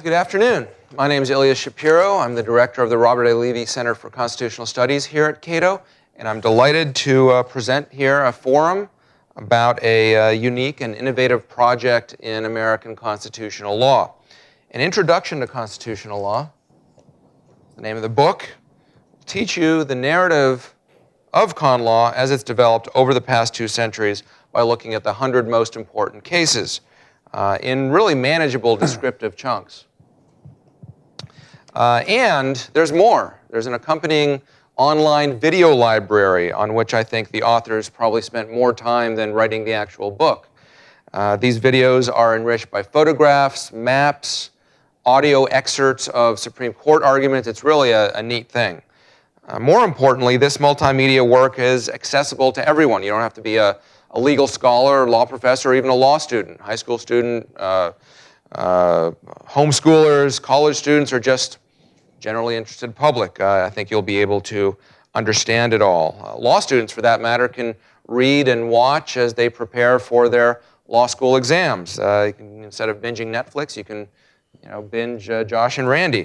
good afternoon. My name is Ilya Shapiro. I'm the director of the Robert A. Levy Center for Constitutional Studies here at Cato, and I'm delighted to present here a forum about a unique and innovative project in American constitutional law. An Introduction to Constitutional Law, the name of the book, will teach you the narrative of con law as it's developed over the past 2 centuries by looking at the 100 most important cases in really manageable descriptive chunks. And there's more. There's an accompanying online video library on which I think the authors probably spent more time than writing the actual book. These videos are enriched by photographs, maps, audio excerpts of Supreme Court arguments. It's really a neat thing. More importantly, this multimedia work is accessible to everyone. You don't have to be a legal scholar, law professor, or even a law student, high school student, homeschoolers, college students, or just generally interested public. I think you'll be able to understand it all. Law students, for that matter, can read and watch as they prepare for their law school exams. Instead of binging Netflix, you can binge Josh and Randy.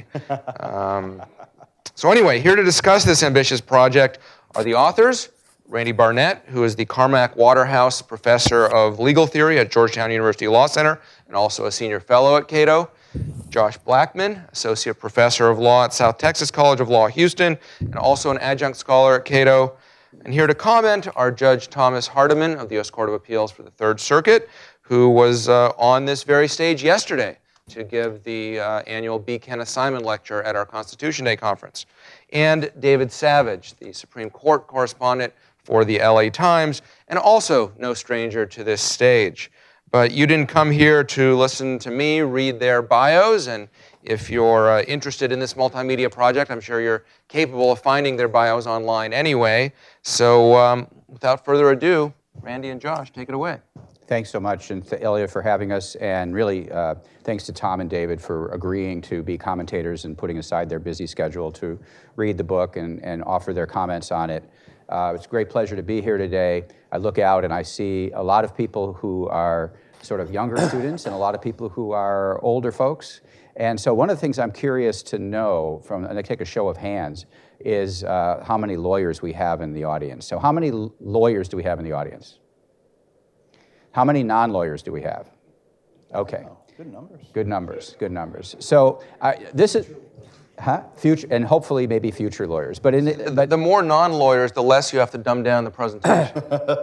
So anyway, here to discuss this ambitious project are the authors, Randy Barnett, who is the Carmack Waterhouse Professor of Legal Theory at Georgetown University Law Center and also a senior fellow at Cato, Josh Blackman, Associate Professor of Law at South Texas College of Law, Houston, and also an adjunct scholar at Cato. And here to comment are Judge Thomas Hardiman of the U.S. Court of Appeals for the Third Circuit, who was on this very stage yesterday to give the annual B. Kenneth Simon Lecture at our Constitution Day conference. And David Savage, the Supreme Court correspondent for the LA Times, and also no stranger to this stage. But you didn't come here to listen to me read their bios, and if you're interested in this multimedia project, I'm sure you're capable of finding their bios online anyway. So without further ado, Randy and Josh, take it away. Thanks so much, and Ilya, for having us, and really thanks to Tom and David for agreeing to be commentators and putting aside their busy schedule to read the book and offer their comments on it. It's a great pleasure to be here today. I look out and I see a lot of people who are sort of younger students and a lot of people who are older folks. And so one of the things I'm curious to know and I take a show of hands, is how many lawyers we have in the audience. So how many lawyers do we have in the audience? How many non-lawyers do we have? Okay. Wow, good numbers. Good numbers, good numbers. So this is... Future, and hopefully maybe future lawyers. But the more non-lawyers, the less you have to dumb down the presentation.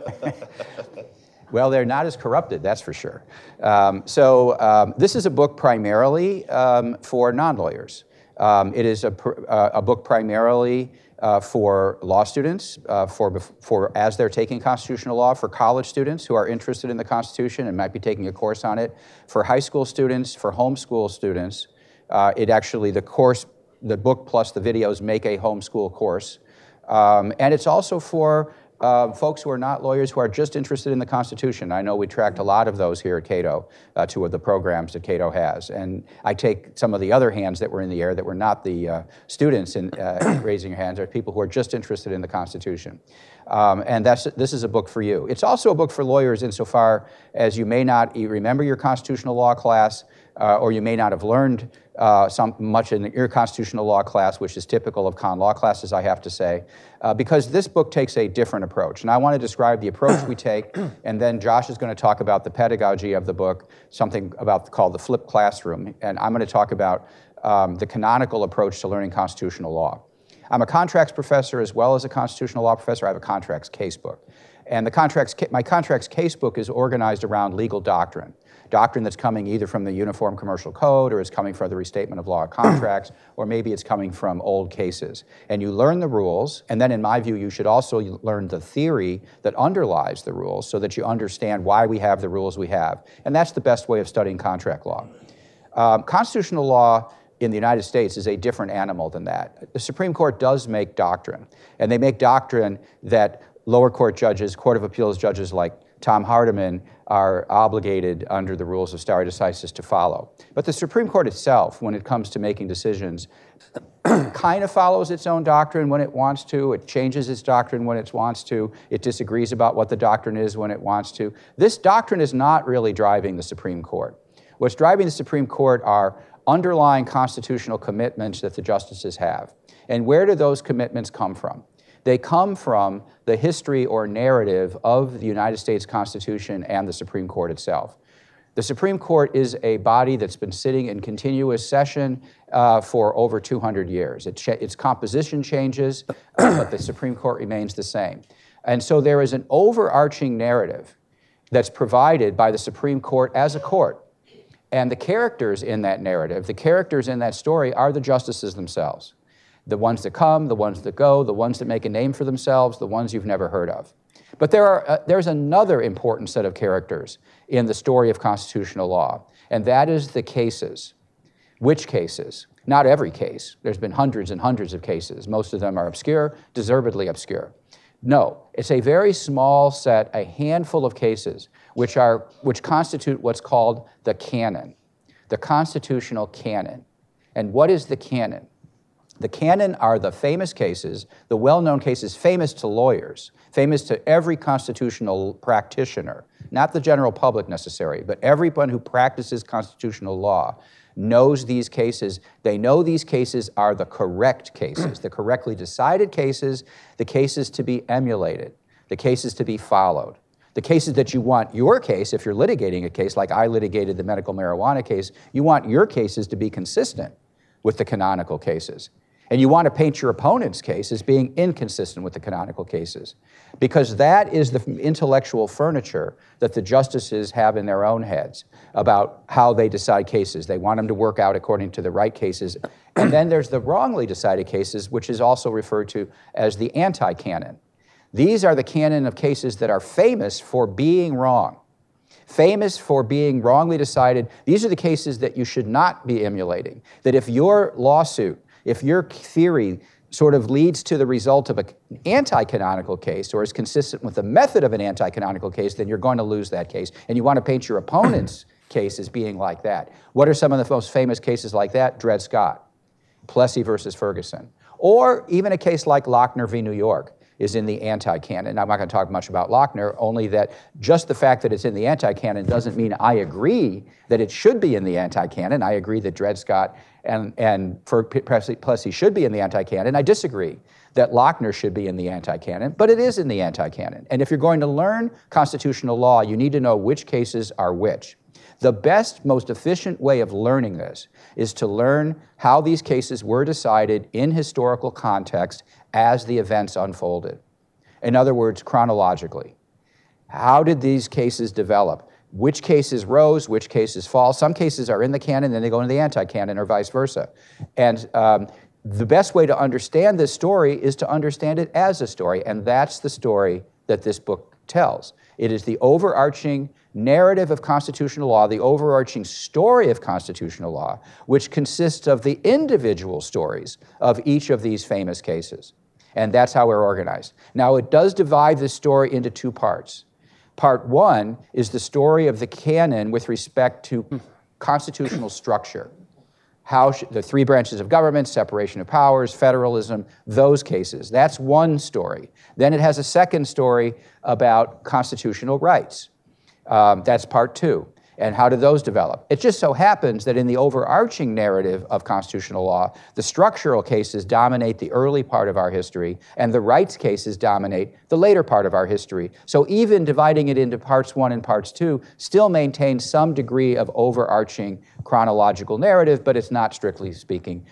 Well, they're not as corrupted, that's for sure. This is a book primarily for non-lawyers. It is a book primarily for law students, for as they're taking constitutional law, for college students who are interested in the Constitution and might be taking a course on it, for high school students, for homeschool students. The book plus the videos make a homeschool course. And it's also for folks who are not lawyers who are just interested in the Constitution. I know we tracked a lot of those here at Cato, 2 of the programs that Cato has. And I take some of the other hands that were in the air that were not the students in raising your hands, are people who are just interested in the Constitution. And this is a book for you. It's also a book for lawyers insofar as you may not remember your constitutional law class, or you may not have learned much in your constitutional law class, which is typical of con law classes, I have to say, because this book takes a different approach. And I want to describe the approach we take, and then Josh is going to talk about the pedagogy of the book, something called the flipped classroom, and I'm going to talk about the canonical approach to learning constitutional law. I'm a contracts professor as well as a constitutional law professor. I have a contracts case book. And my contracts case book is organized around legal doctrine that's coming either from the Uniform Commercial Code, or is coming from the Restatement of Law of Contracts, or maybe it's coming from old cases. And you learn the rules, and then in my view, you should also learn the theory that underlies the rules so that you understand why we have the rules we have. And that's the best way of studying contract law. Constitutional law in the United States is a different animal than that. The Supreme Court does make doctrine, and they make doctrine that lower court judges, Court of Appeals judges like Tom Hardiman are obligated under the rules of stare decisis to follow. But the Supreme Court itself, when it comes to making decisions, kind of follows its own doctrine when it wants to. It changes its doctrine when it wants to. It disagrees about what the doctrine is when it wants to. This doctrine is not really driving the Supreme Court. What's driving the Supreme Court are underlying constitutional commitments that the justices have. And where do those commitments come from? They come from the history or narrative of the United States Constitution and the Supreme Court itself. The Supreme Court is a body that's been sitting in continuous session for over 200 years. Its composition changes, but the Supreme Court remains the same. And so there is an overarching narrative that's provided by the Supreme Court as a court. And the characters in that narrative, the characters in that story are the justices themselves. The ones that come, the ones that go, the ones that make a name for themselves, the ones you've never heard of. But there's another important set of characters in the story of constitutional law, and that is the cases. Which cases? Not every case. There's been hundreds and hundreds of cases. Most of them are obscure, deservedly obscure. No, it's a very small set, a handful of cases, which constitute what's called the canon, the constitutional canon. And what is the canon? The canon are the famous cases, the well-known cases famous to lawyers, famous to every constitutional practitioner, not the general public necessarily, but everyone who practices constitutional law knows these cases. They know these cases are the correct cases, the correctly decided cases, the cases to be emulated, the cases to be followed. The cases that you want your case, if you're litigating a case like I litigated the medical marijuana case, you want your cases to be consistent with the canonical cases. And you want to paint your opponent's case as being inconsistent with the canonical cases, because that is the intellectual furniture that the justices have in their own heads about how they decide cases. They want them to work out according to the right cases. And then there's the wrongly decided cases, which is also referred to as the anti-canon. These are the canon of cases that are famous for being wrong, famous for being wrongly decided. These are the cases that you should not be emulating, that if your lawsuit, if your theory sort of leads to the result of an anti-canonical case or is consistent with the method of an anti-canonical case, then you're going to lose that case. And you want to paint your opponent's case as being like that. What are some of the most famous cases like that? Dred Scott, Plessy versus Ferguson. Or even a case like Lochner v. New York is in the anti-canon. I'm not going to talk much about Lochner, only that just the fact that it's in the anti-canon doesn't mean I agree that it should be in the anti-canon. I agree that Dred Scott and Plessy should be in the anti-canon. I disagree that Lochner should be in the anti-canon, but it is in the anti-canon. And if you're going to learn constitutional law, you need to know which cases are which. The best, most efficient way of learning this is to learn how these cases were decided in historical context as the events unfolded. In other words, chronologically. How did these cases develop? Which cases rose, which cases fall? Some cases are in the canon, then they go into the anti-canon, or vice versa. And the best way to understand this story is to understand it as a story, and that's the story that this book tells. It is the overarching narrative of constitutional law, the overarching story of constitutional law, which consists of the individual stories of each of these famous cases. And that's how we're organized. Now, it does divide this story into two parts. Part one is the story of the canon with respect to constitutional structure. How the three branches of government, separation of powers, federalism, those cases. That's one story. Then it has a second story about constitutional rights. That's part two. And how do those develop? It just so happens that in the overarching narrative of constitutional law, the structural cases dominate the early part of our history, and the rights cases dominate the later part of our history. So even dividing it into parts one and parts two still maintains some degree of overarching chronological narrative, but it's not, strictly speaking,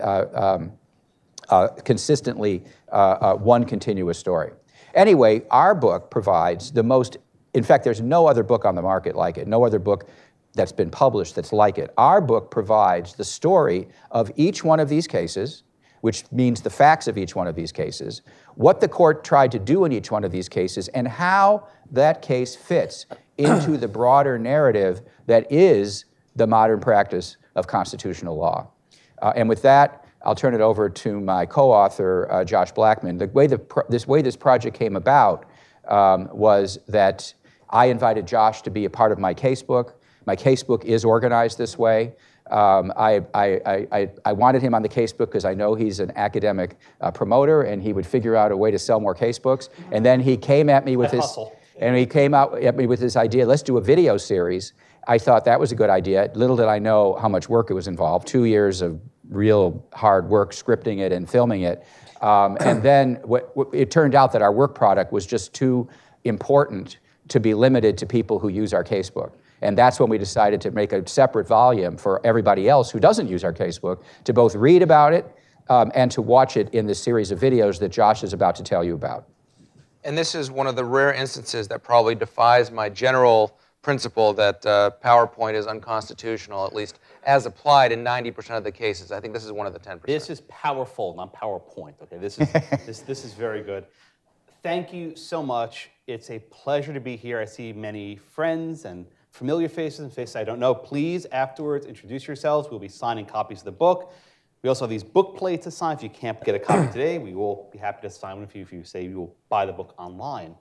consistently one continuous story. Anyway, our book provides the most. In fact, there's no other book on the market like it, no other book that's been published that's like it. Our book provides the story of each one of these cases, which means the facts of each one of these cases, what the court tried to do in each one of these cases, and how that case fits into the broader narrative that is the modern practice of constitutional law. And with that, I'll turn it over to my co-author, Josh Blackman. The way this project came about was that I invited Josh to be a part of my casebook. My casebook is organized this way. I wanted him on the casebook because I know he's an academic promoter, and he would figure out a way to sell more casebooks. And then he came at me with this idea, let's do a video series. I thought that was a good idea. Little did I know how much work it was involved, 2 years of real hard work scripting it and filming it. And then it turned out that our work product was just too important to be limited to people who use our casebook. And that's when we decided to make a separate volume for everybody else who doesn't use our casebook to both read about it and to watch it in this series of videos that Josh is about to tell you about. And this is one of the rare instances that probably defies my general principle that PowerPoint is unconstitutional, at least as applied in 90% of the cases. I think this is one of the 10%. This is powerful, not PowerPoint. Okay, this is very good. Thank you so much. It's a pleasure to be here. I see many friends and familiar faces and faces I don't know. Please, afterwards, introduce yourselves. We'll be signing copies of the book. We also have these book plates to sign. If you can't get a copy today, we will be happy to sign one if you say you will buy the book online.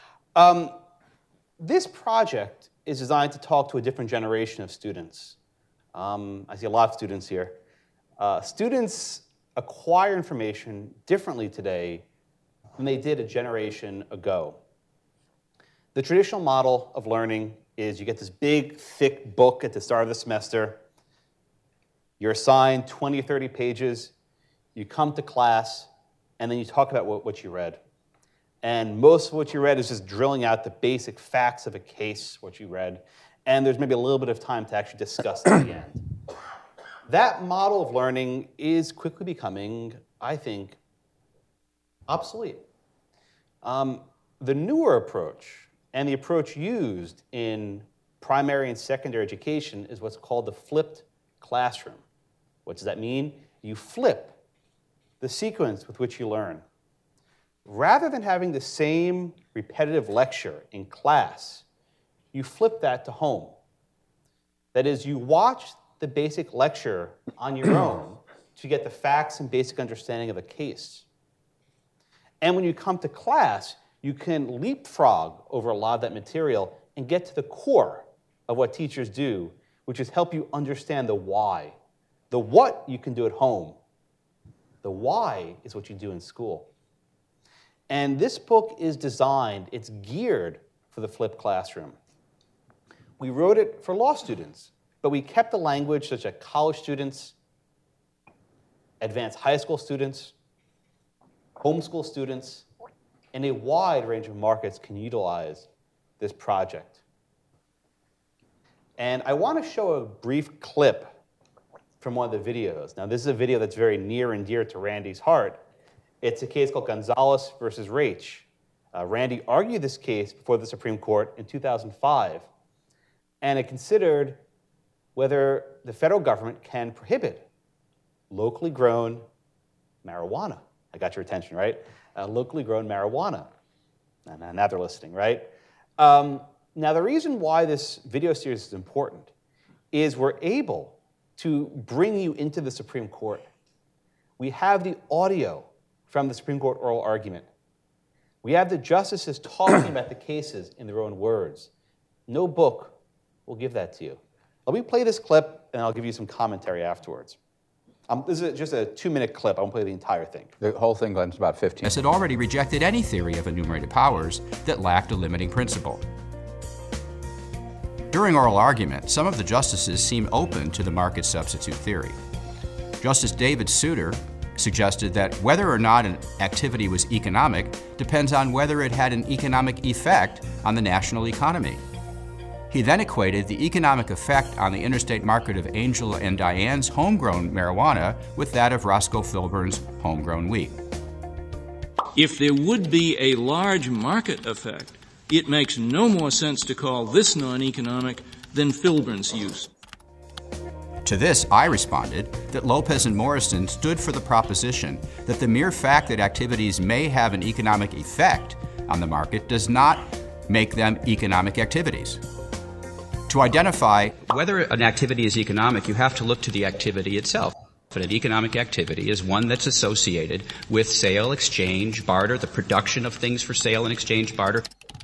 This project is designed to talk to a different generation of students. I see a lot of students here. Students acquire information differently today than they did a generation ago. The traditional model of learning is you get this big, thick book at the start of the semester. You're assigned 20 or 30 pages. You come to class, and then you talk about what you read. And most of what you read is just drilling out the basic facts of a case, what you read. And there's maybe a little bit of time to actually discuss at the end. That model of learning is quickly becoming, I think, obsolete. The newer approach, and the approach used in primary and secondary education, is what's called the flipped classroom. What does that mean? You flip the sequence with which you learn. Rather than having the same repetitive lecture in class, you flip that to home. That is, you watch the basic lecture on your own to get the facts and basic understanding of a case. And when you come to class, you can leapfrog over a lot of that material and get to the core of what teachers do, which is help you understand the why. The what you can do at home. The why is what you do in school. And this book is designed, it's geared for the flipped classroom. We wrote it for law students, but we kept the language such that college students, advanced high school students, homeschool students, and a wide range of markets can utilize this project. And I want to show a brief clip from one of the videos. Now, this is a video that's very near and dear to Randy's heart. It's a case called Gonzalez versus Raich. Randy argued this case before the Supreme Court in 2005, and it considered whether the federal government can prohibit locally grown marijuana. I got your attention, right? Locally grown marijuana. And now they're listening, right? Now, the reason why this video series is important is we're able to bring you into the Supreme Court. We have the audio from the Supreme Court oral argument. We have the justices talking about the cases in their own words. No book will give that to you. Let me play this clip, and I'll give you some commentary afterwards. This is just a 2-minute clip. I won't play the entire thing. The whole thing is about 15. Had already rejected any theory of enumerated powers that lacked a limiting principle. During oral argument, some of the justices seemed open to the market substitute theory. Justice David Souter suggested that whether or not an activity was economic depends on whether it had an economic effect on the national economy. He then equated the economic effect on the interstate market of Angel and Diane's homegrown marijuana with that of Roscoe Filburn's homegrown wheat. If there would be a large market effect, it makes no more sense to call this non-economic than Filburn's use. To this, I responded that Lopez and Morrison stood for the proposition that the mere fact that activities may have an economic effect on the market does not make them economic activities. To identify whether an activity is economic, you have to look to the activity itself. An economic activity is one that's associated with sale, exchange, barter, the production of things for sale and exchange, barter.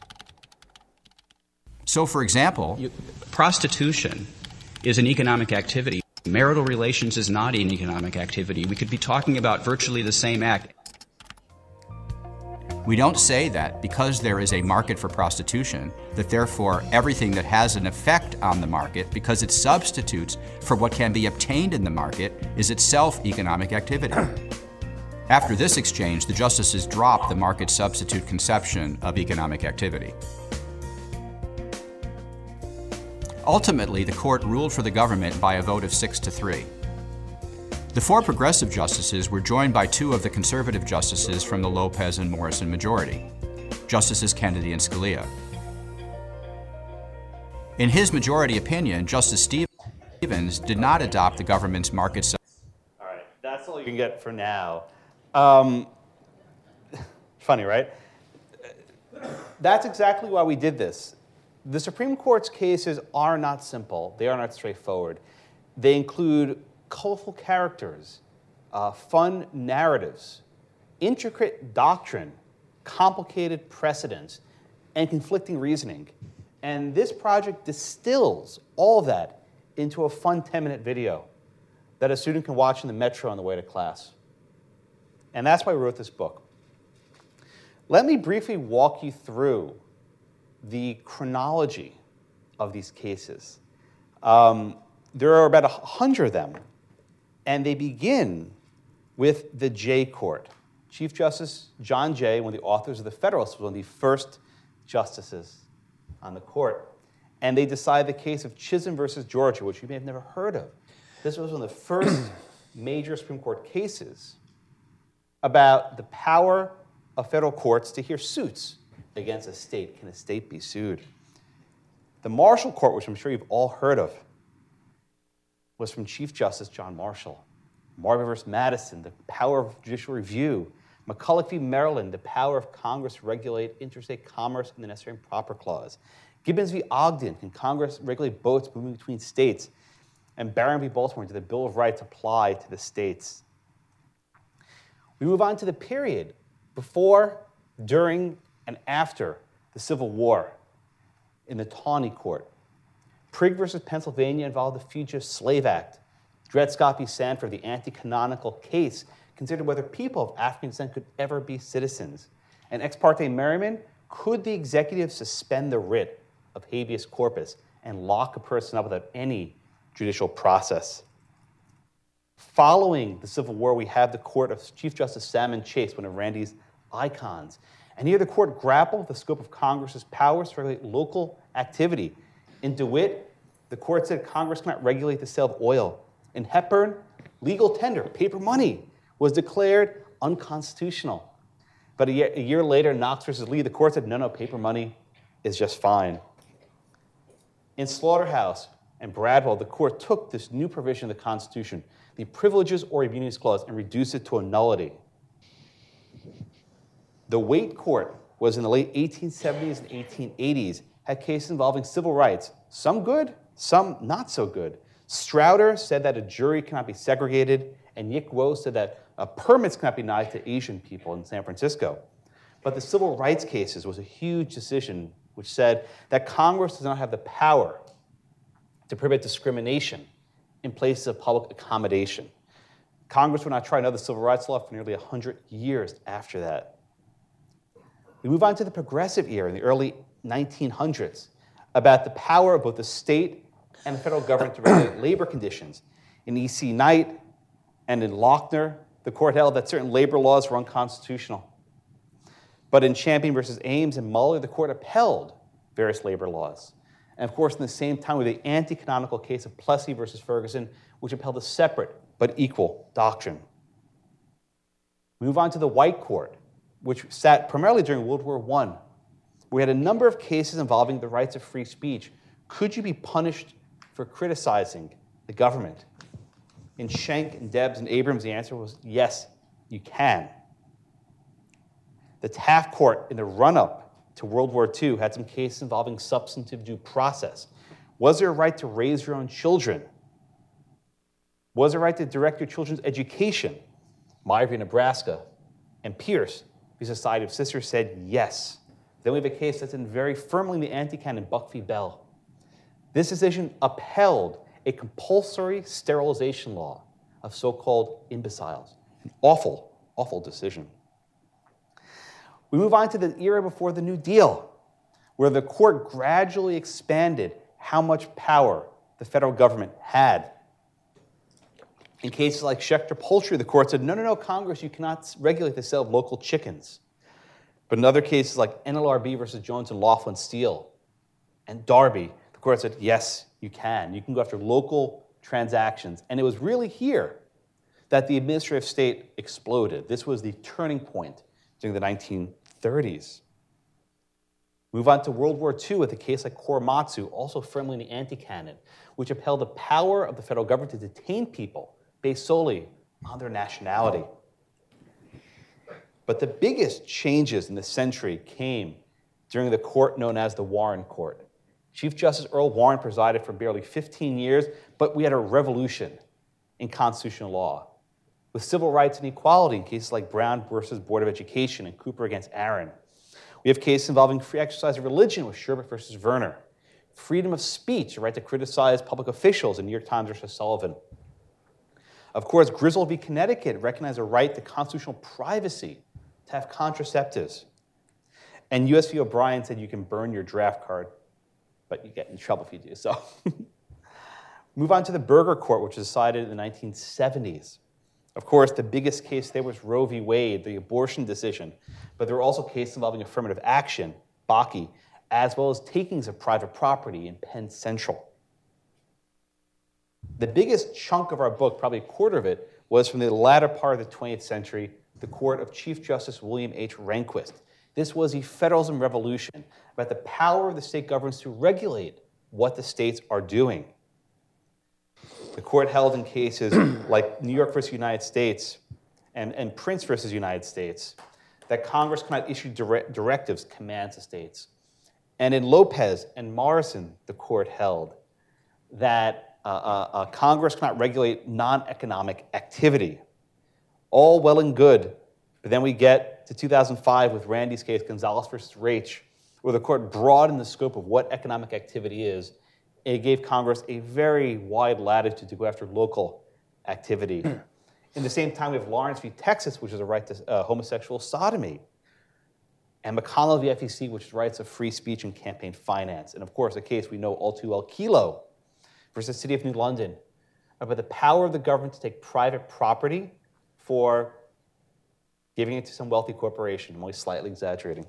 So, for example, prostitution is an economic activity. Marital relations is not an economic activity. We could be talking about virtually the same act. We don't say that because there is a market for prostitution, that therefore everything that has an effect on the market, because it substitutes for what can be obtained in the market, is itself economic activity. After this exchange, the justices dropped the market substitute conception of economic activity. Ultimately, the court ruled for the government by a vote of 6-3. The 4 progressive justices were joined by 2 of the conservative justices from the Lopez and Morrison majority, Justices Kennedy and Scalia. In his majority opinion, Justice Stevens did not adopt the government's market substitute. All right, that's all you can get for now. Funny, right? That's exactly why we did this. The Supreme Court's cases are not simple. They are not straightforward. They include colorful characters, fun narratives, intricate doctrine, complicated precedents, and conflicting reasoning. And this project distills all of that into a fun 10-minute video that a student can watch in the metro on the way to class. And that's why I wrote this book. Let me briefly walk you through the chronology of these cases. There are about 100 of them, and they begin with the Jay Court. Chief Justice John Jay, one of the authors of the Federalist, was one of the first justices on the court. And they decide the case of Chisholm versus Georgia, which you may have never heard of. This was one of the first major Supreme Court cases about the power of federal courts to hear suits against a state. Can a state be sued? The Marshall Court, which I'm sure you've all heard of, was from Chief Justice John Marshall. Marbury versus Madison, the power of judicial review. McCulloch v. Maryland, the power of Congress to regulate interstate commerce and the necessary and proper clause. Gibbons v. Ogden, can Congress regulate boats moving between states? And Barron v. Baltimore, do the Bill of Rights apply to the states? We move on to the period before, during, and after the Civil War in the Tawney Court. Prigg versus Pennsylvania involved the Fugitive Slave Act. Dred Scott v. Sanford, the anti-canonical case, considered whether people of African descent could ever be citizens. And Ex parte Merriman, could the executive suspend the writ of habeas corpus and lock a person up without any judicial process? Following the Civil War, we have the court of Chief Justice Salmon Chase, one of Randy's icons. And here the court grappled with the scope of Congress's powers to regulate local activity. In DeWitt, the court said Congress cannot regulate the sale of oil. In Hepburn, legal tender, paper money, was declared unconstitutional. But a year later, Knox versus Lee, the court said, no, paper money is just fine. In Slaughterhouse and Bradwell, the court took this new provision of the Constitution, the Privileges or Immunities Clause, and reduced it to a nullity. The Waite Court was in the late 1870s and 1880s, had cases involving civil rights, some good, some not so good. Strouder said that a jury cannot be segregated, and Yick Woe said that permits cannot be denied to Asian people in San Francisco. But the civil rights cases was a huge decision which said that Congress does not have the power to prohibit discrimination in places of public accommodation. Congress would not try another civil rights law for nearly 100 years after that. We move on to the progressive era in the early 1900s about the power of both the state and the federal government to regulate labor conditions. In E.C. Knight and in Lochner, the court held that certain labor laws were unconstitutional. But in Champion versus Ames and Muller, the court upheld various labor laws. And of course, in the same time, with the anti-canonical case of Plessy versus Ferguson, which upheld a separate but equal doctrine. We move on to the White Court, which sat primarily during World War I. We had a number of cases involving the rights of free speech. Could you be punished for criticizing the government? In Schenck and Debs and Abrams, the answer was yes, you can. The Taft Court, in the run-up to World War II, had some cases involving substantive due process. Was there a right to raise your own children? Was there a right to direct your children's education? Meyer v. Nebraska and Pierce v. Society of Sisters said yes. Then we have a case that's in very firmly in the anti-canon, Buck v. Bell. This decision upheld a compulsory sterilization law of so-called imbeciles. An awful, awful decision. We move on to the era before the New Deal, where the court gradually expanded how much power the federal government had. In cases like Schechter Poultry, the court said, no, Congress, you cannot regulate the sale of local chickens. But in other cases like NLRB versus Jones and Laughlin Steel and Darby, the court said, yes, you can. You can go after local transactions. And it was really here that the administrative state exploded. This was the turning point during the 1930s. Move on to World War II with a case like Korematsu, also firmly in the anti-canon, which upheld the power of the federal government to detain people based solely on their nationality. But the biggest changes in the century came during the court known as the Warren Court. Chief Justice Earl Warren presided for barely 15 years, but we had a revolution in constitutional law, with civil rights and equality in cases like Brown versus Board of Education and Cooper against Aaron. We have cases involving free exercise of religion with Sherbert versus Verner, freedom of speech, the right to criticize public officials in New York Times versus Sullivan. Of course, Griswold v. Connecticut recognized a right to constitutional privacy to have contraceptives. And U.S. v. O'Brien said you can burn your draft card, but you get in trouble if you do so. Move on to the Burger Court, which was decided in the 1970s. Of course, the biggest case there was Roe v. Wade, the abortion decision, but there were also cases involving affirmative action, Bakke, as well as takings of private property in Penn Central. The biggest chunk of our book, probably a quarter of it, was from the latter part of the 20th century, the court of Chief Justice William H. Rehnquist. This was a federalism revolution about the power of the state governments to regulate what the states are doing. The court held in cases like New York versus United States and Prince versus United States that Congress cannot issue directives, commands to states. And in Lopez and Morrison, the court held that Congress cannot regulate non-economic activity. All well and good, but then we get to 2005 with Randy's case, Gonzalez versus Raich, where the court broadened the scope of what economic activity is. It gave Congress a very wide latitude to go after local activity. In the same time, we have Lawrence v. Texas, which is a right to homosexual sodomy, and McConnell v. FEC, which is rights of free speech and campaign finance. And of course, a case we know all too well, Kelo versus City of New London, about the power of the government to take private property for giving it to some wealthy corporation. I'm only slightly exaggerating.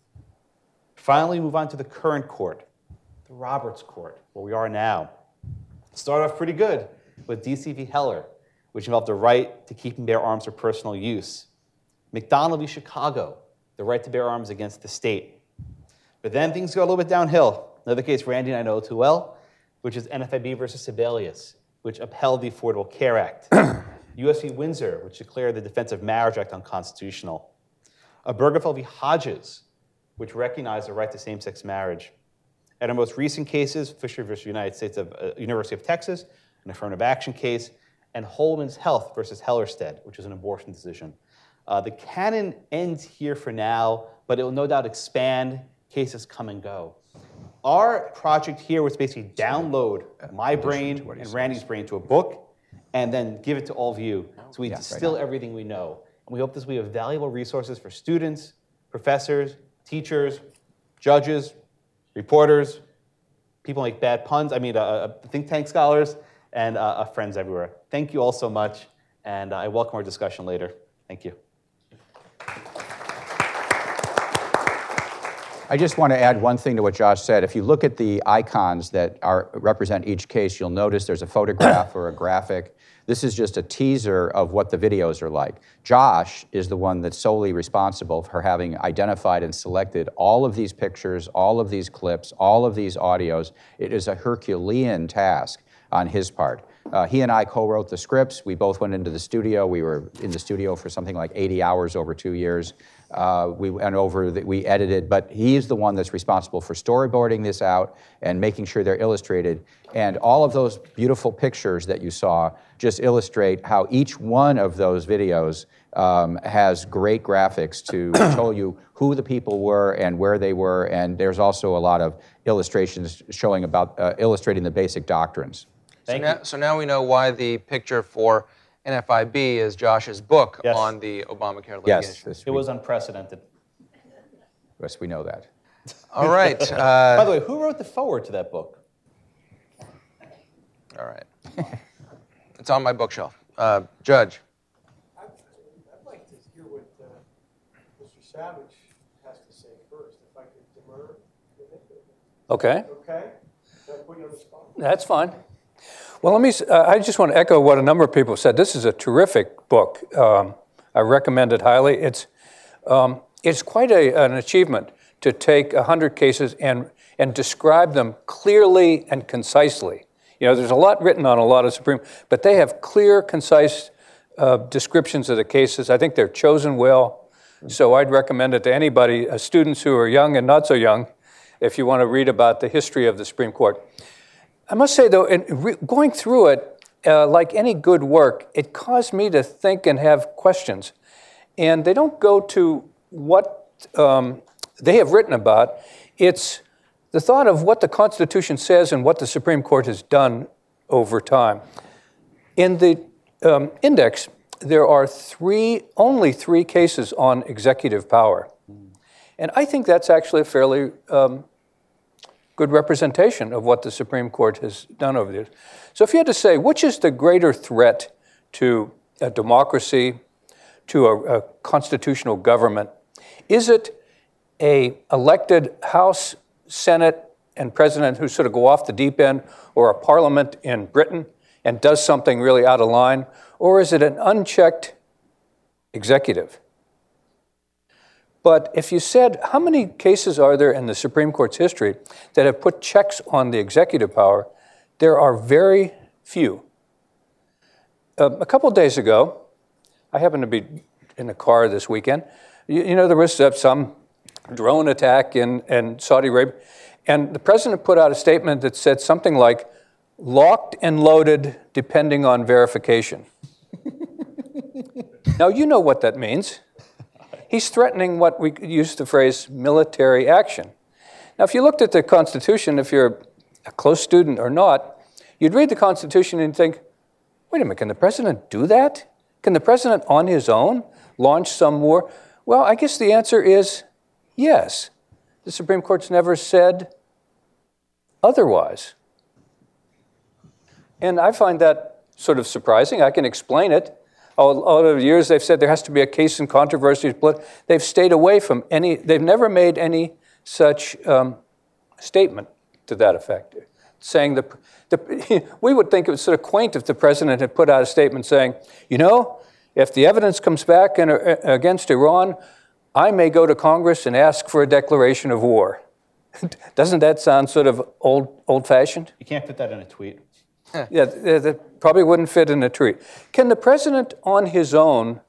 Finally, move on to the current court, the Roberts Court, where we are now. Start off pretty good with D.C. v. Heller, which involved the right to keep and bear arms for personal use. McDonald v. Chicago, the right to bear arms against the state. But then things go a little bit downhill. Another case Randy and I know too well, which is NFIB versus Sebelius, which upheld the Affordable Care Act. U.S. v. Windsor, which declared the Defense of Marriage Act unconstitutional. Obergefell v. Hodges, which recognized the right to same-sex marriage. And our most recent cases, Fisher versus University of Texas, an affirmative action case, and Holman's Health versus Hellerstedt, which is an abortion decision. The canon ends here for now, but it will no doubt expand, cases come and go. Our project here was basically download my brain and Randy's brain to a book, and then give it to all of you, so we distill everything we know. And we hope this will be a valuable resources for students, professors, teachers, judges, reporters, people make bad puns, think tank scholars, and friends everywhere. Thank you all so much, and I welcome our discussion later. Thank you. I just want to add one thing to what Josh said. If you look at the icons that represent each case, you'll notice there's a photograph or a graphic. This is just a teaser of what the videos are like. Josh is the one that's solely responsible for having identified and selected all of these pictures, all of these clips, all of these audios. It is a Herculean task on his part. He and I co-wrote the scripts. We both went into the studio. We were in the studio for something like 80 hours over 2 years. We edited, but he's the one that's responsible for storyboarding this out and making sure they're illustrated. And all of those beautiful pictures that you saw just illustrate how each one of those videos has great graphics to tell you who the people were and where they were. And there's also a lot of illustrations showing about illustrating the basic doctrines. So now we know why the picture for NFIB is Josh's book on the Obamacare litigation. Yes, it was unprecedented. Yes, we know that. All right. By the way, who wrote the foreword to that book? All right. It's on my bookshelf. Judge. I'd like to hear what Mr. Savage has to say first, if I could demur with it. Okay, Okay? Can I put you on the spot? that's fine. Well, I just want to echo what a number of people said. This is a terrific book. I recommend it highly. It's quite an achievement to take 100 cases and describe them clearly and concisely. You know, there's a lot written on a lot of Supreme, but they have clear, concise descriptions of the cases. I think they're chosen well. So I'd recommend it to anybody, students who are young and not so young, if you want to read about the history of the Supreme Court. I must say, though, going through it, like any good work, it caused me to think and have questions. And they don't go to what they have written about. It's the thought of what the Constitution says and what the Supreme Court has done over time. In the index, there are only three cases on executive power. And I think that's actually a fairly good representation of what the Supreme Court has done over the years. So if you had to say, which is the greater threat to a democracy, to a constitutional government, is it a elected House, Senate, and President who sort of go off the deep end, or a parliament in Britain and does something really out of line, or is it an unchecked executive? But if you said, how many cases are there in the Supreme Court's history that have put checks on the executive power? There are very few. A couple of days ago, I happened to be in a car this weekend. You know, there was some drone attack in Saudi Arabia, and the president put out a statement that said something like, locked and loaded depending on verification. Now, you know what that means. He's threatening what we use the phrase military action. Now, if you looked at the Constitution, if you're a close student or not, you'd read the Constitution and think, wait a minute, can the president do that? Can the president on his own launch some war? Well, I guess the answer is yes. The Supreme Court's never said otherwise. And I find that sort of surprising. I can explain it. All of the years they've said there has to be a case in controversy. They've stayed away from they've never made any such statement to that effect, saying we would think it was sort of quaint if the president had put out a statement saying, you know, if the evidence comes back against Iran, I may go to Congress and ask for a declaration of war. Doesn't that sound sort of old-fashioned? You can't fit that in a tweet. Yeah, that probably wouldn't fit in a tweet. Can the president on his own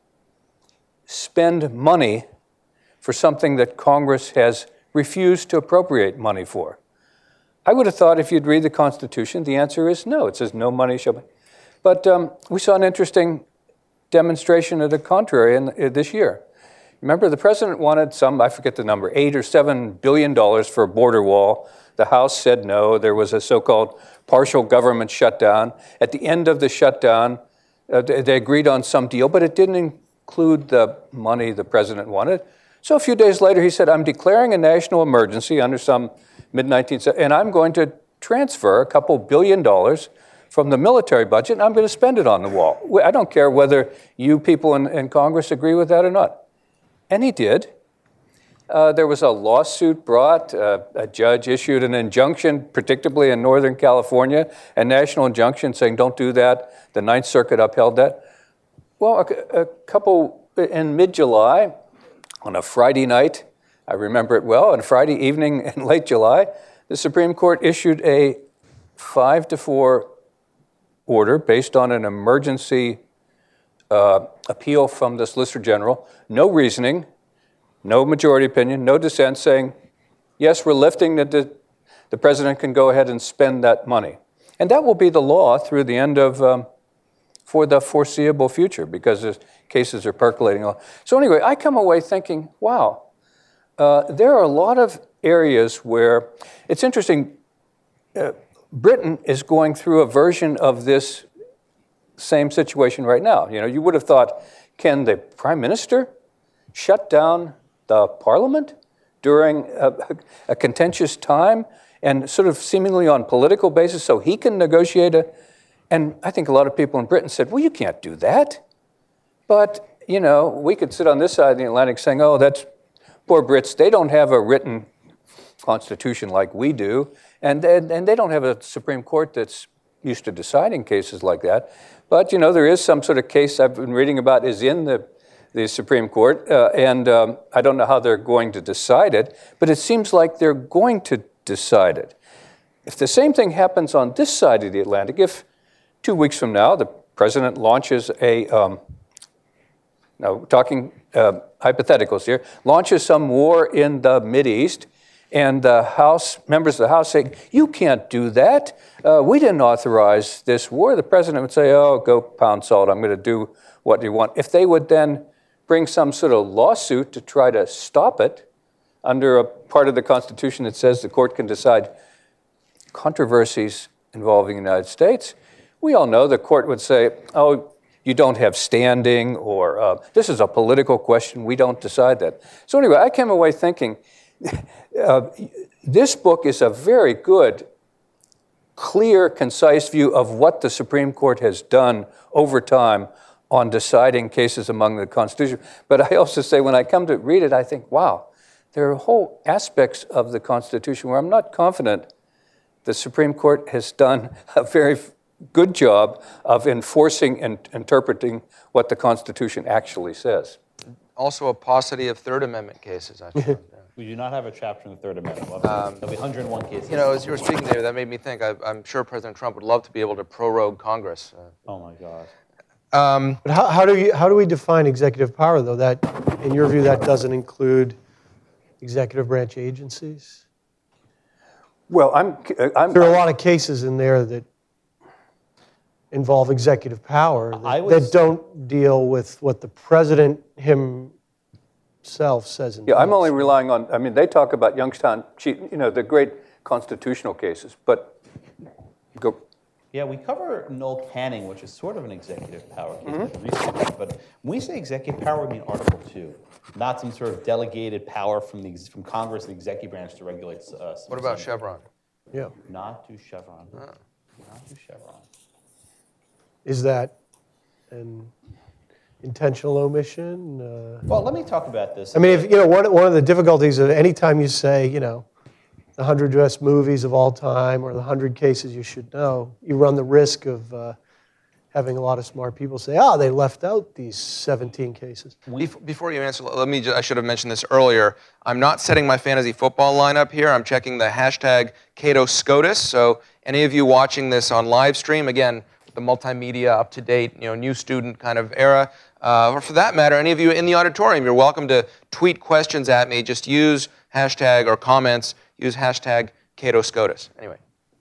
spend money for something that Congress has refused to appropriate money for? I would have thought if you'd read the Constitution, the answer is no. It says no money shall be. But we saw an interesting demonstration of the contrary this year. Remember, the president wanted I forget the number, $8 or $7 billion for a border wall. The House said no. There was a so-called partial government shutdown. At the end of the shutdown, they agreed on some deal, but it didn't include the money the president wanted. So a few days later, he said, I'm declaring a national emergency under some mid-19th, and I'm going to transfer a couple $1 billion from the military budget, and I'm going to spend it on the wall. I don't care whether you people in Congress agree with that or not. And he did. There was a lawsuit brought. A judge issued an injunction, predictably in Northern California, a national injunction saying don't do that. The Ninth Circuit upheld that. Well, a couple in mid-July, on a Friday night, I remember it well, on a Friday evening in late July, the Supreme Court issued a 5-4 order based on an emergency appeal from the Solicitor General. No reasoning, no majority opinion, no dissent, saying, yes, we're lifting that the president can go ahead and spend that money. And that will be the law through the end of, for the foreseeable future, because the cases are percolating. So anyway, I come away thinking, wow, there are a lot of areas where, it's interesting, Britain is going through a version of this same situation right now. You know, you would have thought, can the prime minister shut down the parliament? during a contentious time and sort of seemingly on political basis so he can negotiate and I think a lot of people in Britain said, well, you can't do that. But, you know, we could sit on this side of the Atlantic saying, oh, that's poor Brits. They don't have a written constitution like we do, and they don't have a Supreme Court that's used to deciding cases like that. But, you know, there is some sort of case I've been reading about is in the Supreme Court, and I don't know how they're going to decide it, but it seems like they're going to decide it. If the same thing happens on this side of the Atlantic, if 2 weeks from now the president launches now talking hypotheticals here, launches some war in the Mideast, and the House, members of the House say, you can't do that. We didn't authorize this war. The president would say, oh, go pound salt. I'm going to do what you want. If they would then bring some sort of lawsuit to try to stop it under a part of the Constitution that says the court can decide controversies involving the United States, we all know the court would say, oh, you don't have standing, or this is a political question. We don't decide that. So anyway, I came away thinking, this book is a very good, clear, concise view of what the Supreme Court has done over time on deciding cases among the Constitution. But I also say when I come to read it, I think, wow, there are whole aspects of the Constitution where I'm not confident the Supreme Court has done a very good job of enforcing and interpreting what the Constitution actually says. Also a paucity of Third Amendment cases, I found. We do not have a chapter in the Third Amendment. There'll be 101 cases. You know, as you were speaking there, that made me think, I'm sure President Trump would love to be able to prorogue Congress. Oh my God. But how do we define executive power, though? That, in your view, that doesn't include executive branch agencies? Well, There are a lot of cases in there that involve executive power that don't deal with what the president himself says. Yeah, I'm only relying on, I mean, they talk about Youngstown, you know, the great constitutional cases, but go. Yeah, we cover Noel Canning, which is sort of an executive power case, but when we say executive power, we mean Article 2, not some sort of delegated power from Congress and the executive branch to regulate. What about Chevron? Yeah. Not do Chevron. Not do Chevron. Is that an intentional omission? Well, let me talk about this. I mean, if, you know, one of the difficulties of any time you say, you know, the 100 best movies of all time or the 100 cases you should know, you run the risk of having a lot of smart people say, they left out these 17 cases. Before you answer, I should have mentioned this earlier. I'm not setting my fantasy football lineup here. I'm checking the hashtag Cato SCOTUS. So any of you watching this on live stream, again, the multimedia, up-to-date, you know, new student kind of era, or for that matter, any of you in the auditorium, you're welcome to tweet questions at me. Just use hashtag or comments. Use hashtag Cato SCOTUS. Anyway.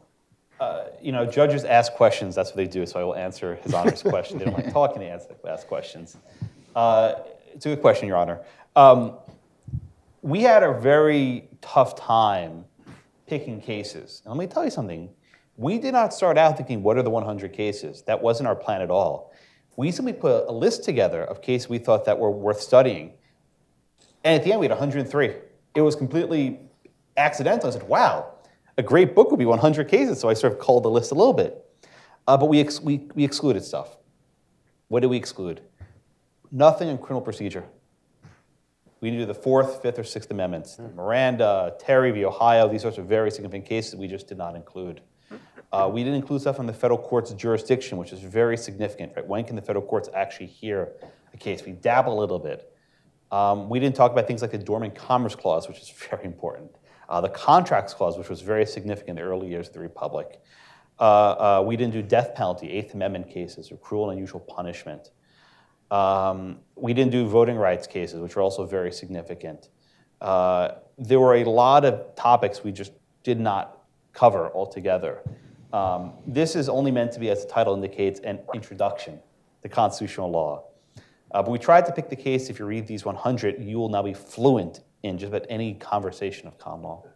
You know, judges ask questions. That's what they do. So I will answer His Honor's question. They don't like talking. They ask questions. It's a good question, Your Honor. We had a very tough time picking cases. And let me tell you something. We did not start out thinking, what are the 100 cases? That wasn't our plan at all. We simply put a list together of cases we thought that were worth studying. And at the end, we had 103. It was completely accidental. I said, wow, a great book would be 100 cases. So I sort of culled the list a little bit. But we excluded stuff. What did we exclude? Nothing in criminal procedure. We didn't do the Fourth, Fifth, or Sixth Amendments. Miranda, Terry v. Ohio, these sorts of very significant cases we just did not include. We didn't include stuff on the federal court's jurisdiction, which is very significant. Right? When can the federal courts actually hear a case? We dabble a little bit. We didn't talk about things like the Dormant Commerce Clause, which is very important. The Contracts Clause, which was very significant in the early years of the Republic. We didn't do death penalty, Eighth Amendment cases, or cruel and unusual punishment. We didn't do voting rights cases, which were also very significant. There were a lot of topics we just did not cover altogether. This is only meant to be, as the title indicates, an introduction to constitutional law. But we tried to pick the case, if you read these 100, you will now be fluent in just about any conversation of common law.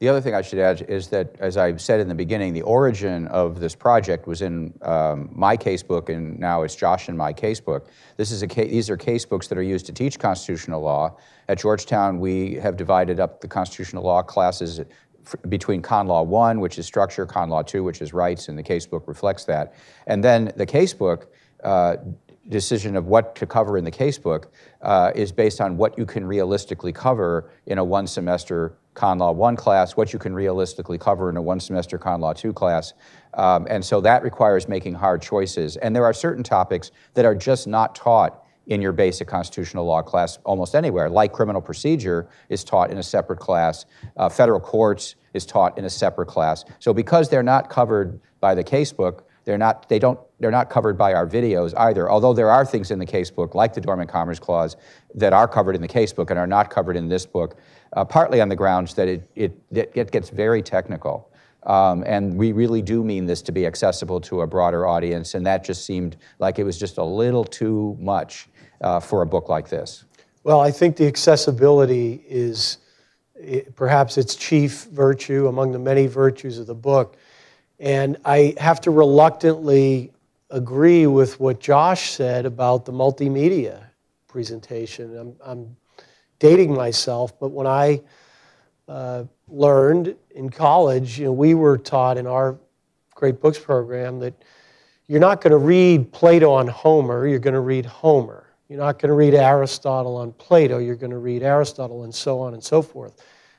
The other thing I should add is that, as I said in the beginning, the origin of this project was in my casebook, and now it's Josh and my casebook. These are casebooks that are used to teach constitutional law. At Georgetown, we have divided up the constitutional law classes between Con Law 1, which is structure, Con Law 2, which is rights, and the casebook reflects that. And then the casebook decision of what to cover in the casebook is based on what you can realistically cover in a one-semester Con Law 1 class, what you can realistically cover in a one-semester Con Law 2 class. And so that requires making hard choices. And there are certain topics that are just not taught in your basic constitutional law class almost anywhere, like criminal procedure is taught in a separate class, federal courts is taught in a separate class. So because they're not covered by the casebook, they're not covered by our videos either, although there are things in the casebook, like the Dormant Commerce Clause, that are covered in the casebook and are not covered in this book, partly on the grounds that it gets very technical. And we really do mean this to be accessible to a broader audience, and that just seemed like it was just a little too much for a book like this. Well, I think the accessibility is perhaps its chief virtue among the many virtues of the book. And I have to reluctantly agree with what Josh said about the multimedia presentation. I'm dating myself, but when I learned in college, we were taught in our Great Books program that you're not going to read Plato on Homer, you're going to read Homer. You're not going to read Aristotle on Plato, you're going to read Aristotle, and so on and so forth.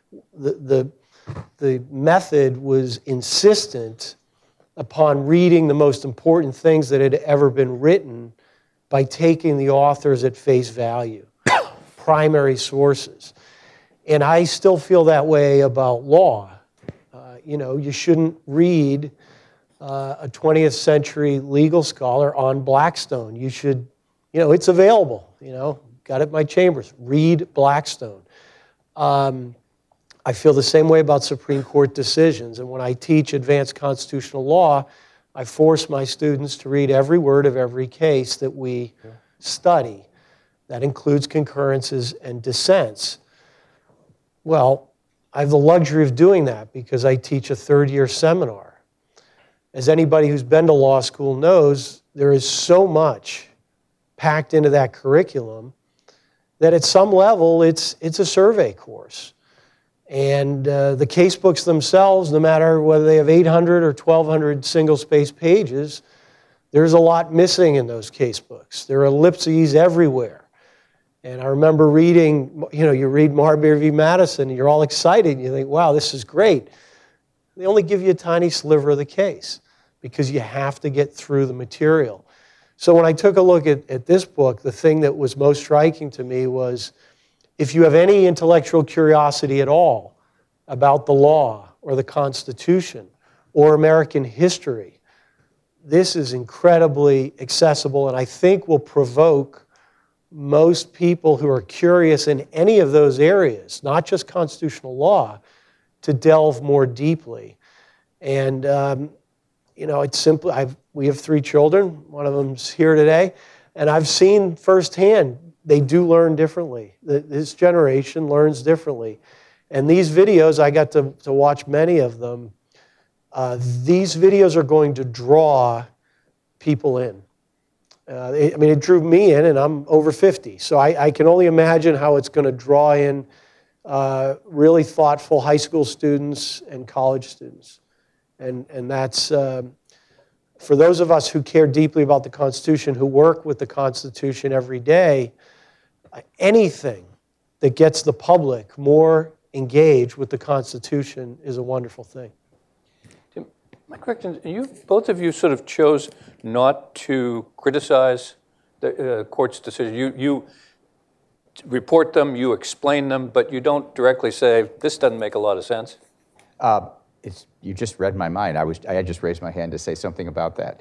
The method was insistent upon reading the most important things that had ever been written by taking the authors at face value, primary sources. And I still feel that way about law. You shouldn't read a 20th century legal scholar on Blackstone. You should, it's available, got it in my chambers. Read Blackstone. I feel the same way about Supreme Court decisions. And when I teach advanced constitutional law, I force my students to read every word of every case that we study. That includes concurrences and dissents. Well, I have the luxury of doing that because I teach a third-year seminar. As anybody who's been to law school knows, there is so much packed into that curriculum that at some level it's a survey course. And the casebooks themselves, no matter whether they have 800 or 1,200 single-space pages, there's a lot missing in those casebooks. There are ellipses everywhere. And I remember reading, you read Marbury v. Madison, and you're all excited, and you think, wow, this is great. They only give you a tiny sliver of the case because you have to get through the material. So when I took a look at this book, the thing that was most striking to me was, if you have any intellectual curiosity at all about the law or the Constitution or American history, this is incredibly accessible and I think will provoke most people who are curious in any of those areas, not just constitutional law, to delve more deeply. And, it's simple. We have 3 children. One of them's here today. And I've seen firsthand they do learn differently. This generation learns differently. And these videos, I got to watch many of them. These videos are going to draw people in. It drew me in, and I'm over 50. So I can only imagine how it's going to draw in really thoughtful high school students and college students. And that's, for those of us who care deeply about the Constitution, who work with the Constitution every day, anything that gets the public more engaged with the Constitution is a wonderful thing. Tim, my question is, both of you sort of chose not to criticize the court's decision. You report them, you explain them, but you don't directly say, this doesn't make a lot of sense. You just read my mind. I had just raised my hand to say something about that.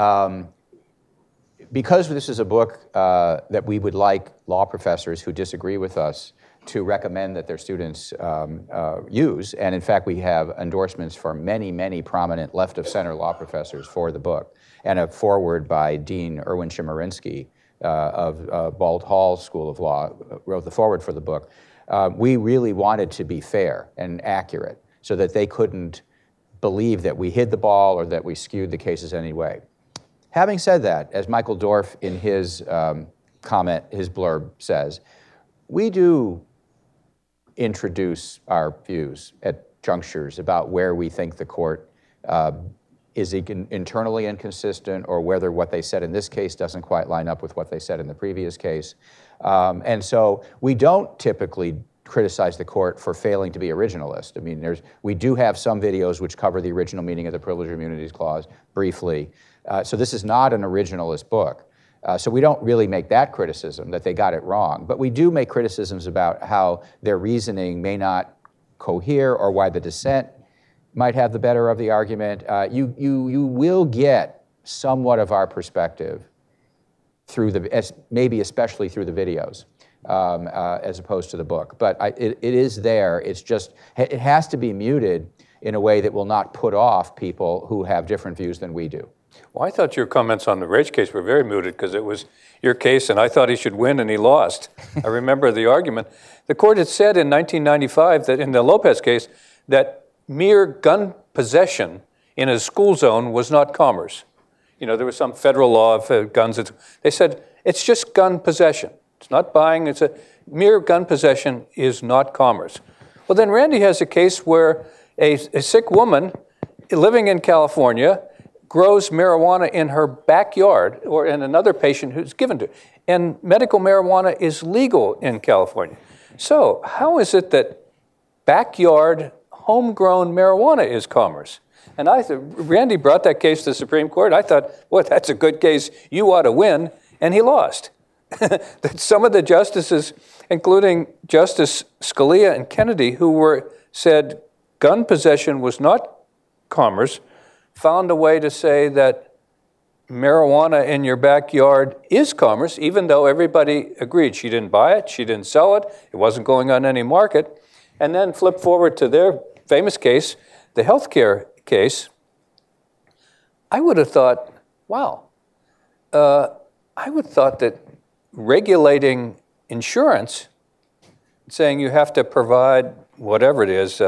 Because this is a book that we would like law professors who disagree with us to recommend that their students use, and in fact we have endorsements from many, many prominent left-of-center law professors for the book, and a foreword by Dean Erwin Chemerinsky of Bald Hall School of Law wrote the foreword for the book. We really wanted to be fair and accurate. so that they couldn't believe that we hid the ball or that we skewed the cases in any way. Having said that, as Michael Dorf in his comment, his blurb says, we do introduce our views at junctures about where we think the court is internally inconsistent or whether what they said in this case doesn't quite line up with what they said in the previous case. And so we don't typically criticize the court for failing to be originalist. I mean, we do have some videos which cover the original meaning of the Privilege and Immunities Clause briefly. So this is not an originalist book. So we don't really make that criticism that they got it wrong. But we do make criticisms about how their reasoning may not cohere or why the dissent might have the better of the argument. You will get somewhat of our perspective through maybe especially through the videos, as opposed to the book. But it is there. It's just, it has to be muted in a way that will not put off people who have different views than we do. Well, I thought your comments on the Raich case were very muted because it was your case, and I thought he should win, and he lost. I remember the argument. The court had said in 1995 that in the Lopez case that mere gun possession in a school zone was not commerce. You know, there was some federal law of guns. They said it's just gun possession. It's not buying. It's a mere gun possession is not commerce. Well, then Randy has a case where a sick woman living in California grows marijuana in her backyard, or in another patient who's given to her. And medical marijuana is legal in California. So how is it that backyard, homegrown marijuana is commerce? And Randy brought that case to the Supreme Court. I thought, well, that's a good case. You ought to win. And he lost. Some of the justices, including Justice Scalia and Kennedy, who said gun possession was not commerce, found a way to say that marijuana in your backyard is commerce, even though everybody agreed. She didn't buy it, she didn't sell it, it wasn't going on any market. And then flip forward to their famous case, the healthcare case. I would have thought, wow, I would have thought that regulating insurance, saying you have to provide whatever it is,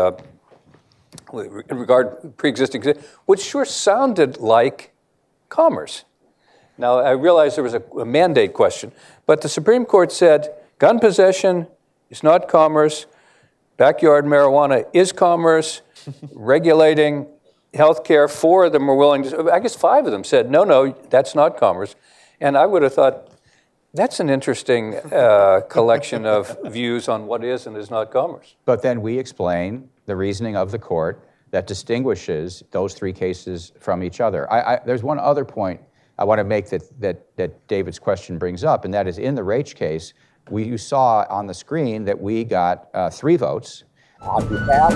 in regard to pre-existing, which sure sounded like commerce. Now, I realize there was a mandate question, but the Supreme Court said gun possession is not commerce, backyard marijuana is commerce, regulating health care, 4 of them were willing to, I guess 5 of them said, no, that's not commerce. And I would have thought, that's an interesting collection of views on what is and is not commerce. But then we explain the reasoning of the court that distinguishes those 3 cases from each other. There's one other point I want to make that David's question brings up, and that is in the Raich case, you saw on the screen that we got 3 votes on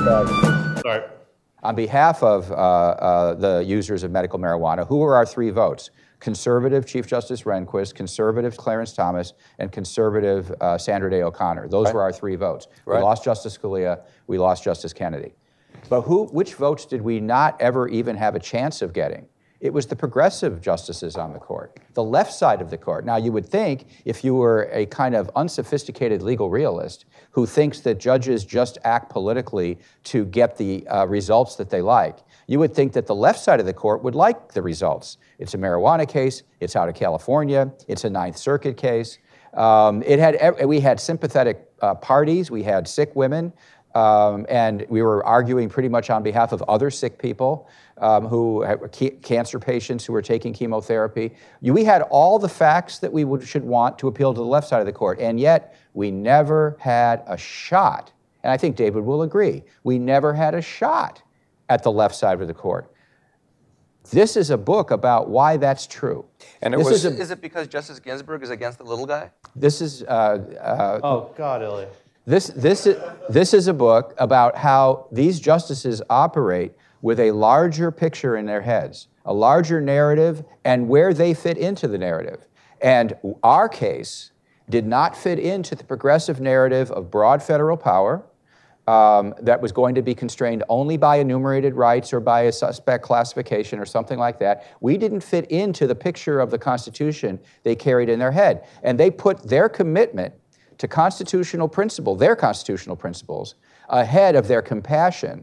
behalf of the users of medical marijuana. Who were our 3 votes? Conservative Chief Justice Rehnquist, conservative Clarence Thomas, and conservative Sandra Day O'Connor. Those were our 3 votes. Right. We lost Justice Scalia, we lost Justice Kennedy. But which votes did we not ever even have a chance of getting? It was the progressive justices on the court, the left side of the court. Now, you would think if you were a kind of unsophisticated legal realist who thinks that judges just act politically to get the results that they like, you would think that the left side of the court would like the results. It's a marijuana case, it's out of California, it's a Ninth Circuit case. We had sympathetic parties, we had sick women, and we were arguing pretty much on behalf of other sick people who had cancer patients who were taking chemotherapy. We had all the facts that we should want to appeal to the left side of the court, and yet we never had a shot, and I think David will agree, we never had a shot at the left side of the court. This is a book about why that's true. And is it because Justice Ginsburg is against the little guy? This is oh God, Ilya. This is a book about how these justices operate with a larger picture in their heads, a larger narrative, and where they fit into the narrative. And our case did not fit into the progressive narrative of broad federal power that was going to be constrained only by enumerated rights or by a suspect classification or something like that. We didn't fit into the picture of the Constitution they carried in their head. And they put their commitment to their constitutional principles, ahead of their compassion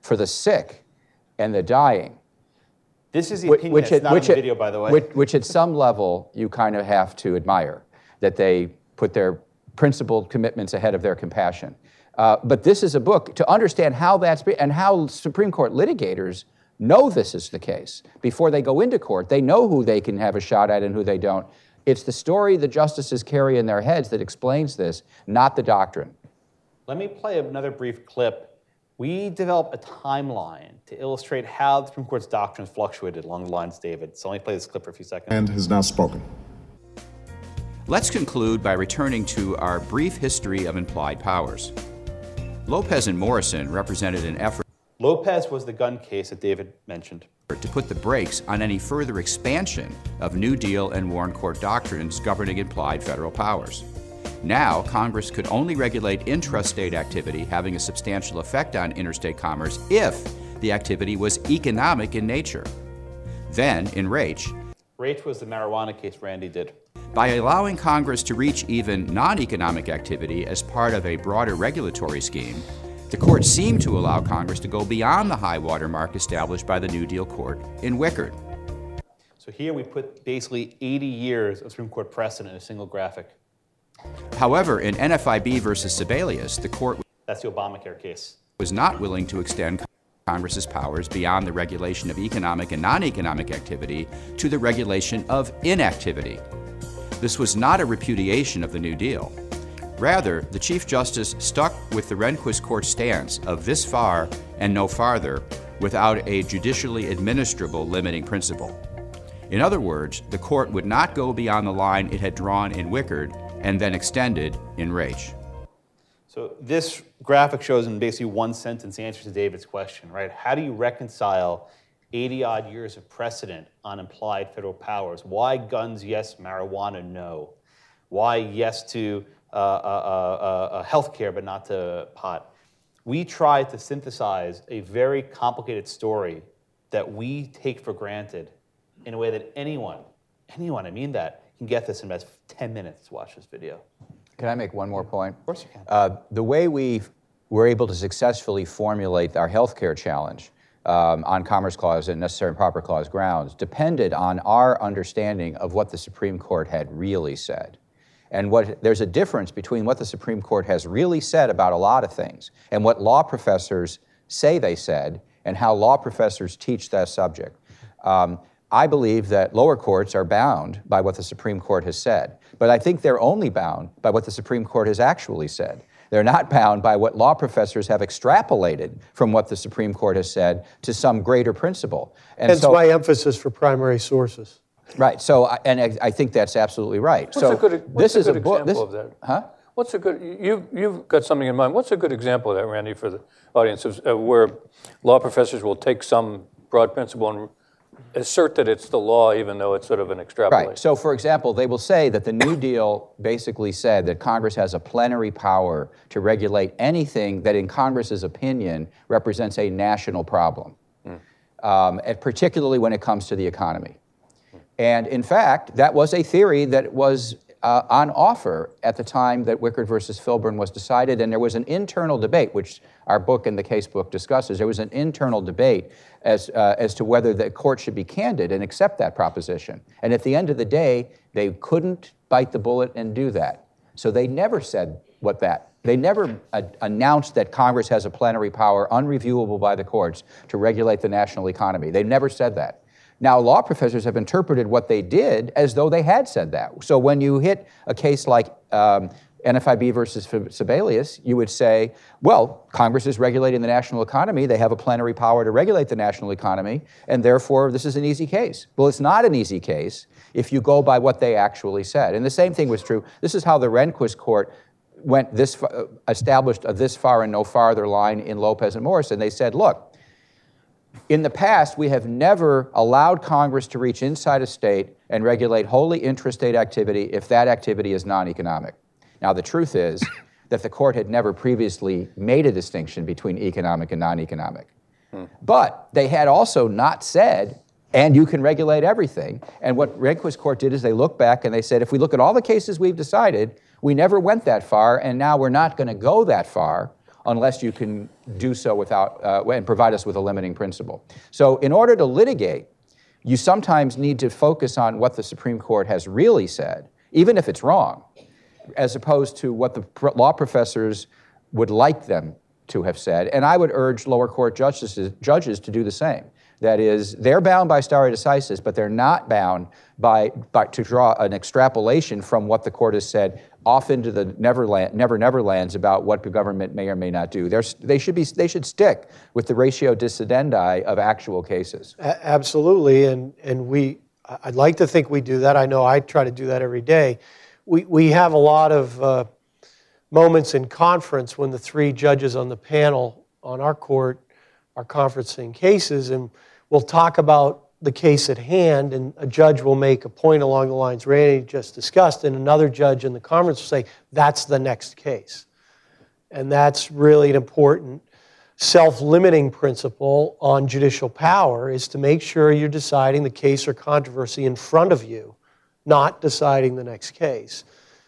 for the sick and the dying. This is the opinion that's not in the video, by the way. Which at some level you kind of have to admire, that they put their principled commitments ahead of their compassion. But this is a book to understand how that's and how Supreme Court litigators know this is the case. Before they go into court, they know who they can have a shot at and who they don't. It's the story the justices carry in their heads that explains this, not the doctrine. Let me play another brief clip. We developed a timeline to illustrate how the Supreme Court's doctrines fluctuated along the lines, David. So let me play this clip for a few seconds. And has now spoken. Let's conclude by returning to our brief history of implied powers. Lopez and Morrison represented an effort Lopez was the gun case that David mentioned. to put the brakes on any further expansion of New Deal and Warren Court doctrines governing implied federal powers. Now, Congress could only regulate intrastate activity having a substantial effect on interstate commerce if the activity was economic in nature. Then, in Raich, Raich was the marijuana case Randy did. by allowing Congress to reach even non-economic activity as part of a broader regulatory scheme, the court seemed to allow Congress to go beyond the high water mark established by the New Deal court in Wickard. So here we put basically 80 years of Supreme Court precedent in a single graphic. However, in NFIB versus Sebelius, the court That's the Obamacare case. was not willing to extend Congress's powers beyond the regulation of economic and non-economic activity to the regulation of inactivity. This was not a repudiation of the New Deal. Rather, the Chief Justice stuck with the Rehnquist Court's stance of this far and no farther without a judicially administrable limiting principle. In other words, the court would not go beyond the line it had drawn in Wickard and then extended in Raich. So this graphic shows in basically one sentence the answer to David's question, right? How do you reconcile 80-odd years of precedent on implied federal powers? Why guns, yes, marijuana, no? Why yes to health care but not to pot? We tried to synthesize a very complicated story that we take for granted in a way that anyone, I mean that, can get this in about 10 minutes to watch this video. Can I make one more point? Of course you can. The way we were able to successfully formulate our healthcare challenge on Commerce Clause and Necessary and Proper Clause grounds depended on our understanding of what the Supreme Court had really said. And there's a difference between what the Supreme Court has really said about a lot of things and what law professors say they said and how law professors teach that subject. I believe that lower courts are bound by what the Supreme Court has said, but I think they're only bound by what the Supreme Court has actually said. They're not bound by what law professors have extrapolated from what the Supreme Court has said to some greater principle. And Hence my emphasis for primary sources. Right. So, I think that's absolutely right. What's a good example of that? Huh? What's a good? You've got something in mind. What's a good example of that, Randy, for the audience, where law professors will take some broad principle and assert that it's the law, even though it's sort of an extrapolation? Right. So, for example, they will say that the New Deal basically said that Congress has a plenary power to regulate anything that, in Congress's opinion, represents a national problem, and particularly when it comes to the economy. And in fact, that was a theory that was on offer at the time that Wickard versus Filburn was decided, and there was an internal debate, which our book and the case book discusses. There was an internal debate as to whether the court should be candid and accept that proposition. And at the end of the day, they couldn't bite the bullet and do that. So they never said they never announced that Congress has a plenary power unreviewable by the courts to regulate the national economy. They never said that. Now, law professors have interpreted what they did as though they had said that. So when you hit a case like NFIB versus Sebelius, you would say, well, Congress is regulating the national economy. They have a plenary power to regulate the national economy, and therefore this is an easy case. Well, it's not an easy case if you go by what they actually said. And the same thing was true. This is how the Rehnquist Court went established a this far and no farther line in Lopez and Morrison. They said, look, in the past, we have never allowed Congress to reach inside a state and regulate wholly intrastate activity if that activity is non-economic. Now, the truth is that the court had never previously made a distinction between economic and non-economic. But they had also not said, and you can regulate everything. And what Rehnquist Court did is they looked back and they said, if we look at all the cases we've decided, we never went that far, and now we're not going to go that far unless you can do so without, and provide us with a limiting principle. So in order to litigate, you sometimes need to focus on what the Supreme Court has really said, even if it's wrong, as opposed to what the law professors would like them to have said. And I would urge lower court judges to do the same. That is, they're bound by stare decisis, but they're not bound to draw an extrapolation from what the court has said off into the never-neverlands about what the government may or may not do. They should stick with the ratio discidendi of actual cases. Absolutely, and I'd like to think we do that. I know I try to do that every day. We have a lot of moments in conference when the three judges on the panel on our court are conferencing cases, and we'll talk about the case at hand, and a judge will make a point along the lines Randy just discussed, and another judge in the conference will say, that's the next case. And that's really an important self-limiting principle on judicial power, is to make sure you're deciding the case or controversy in front of you, not deciding the next case.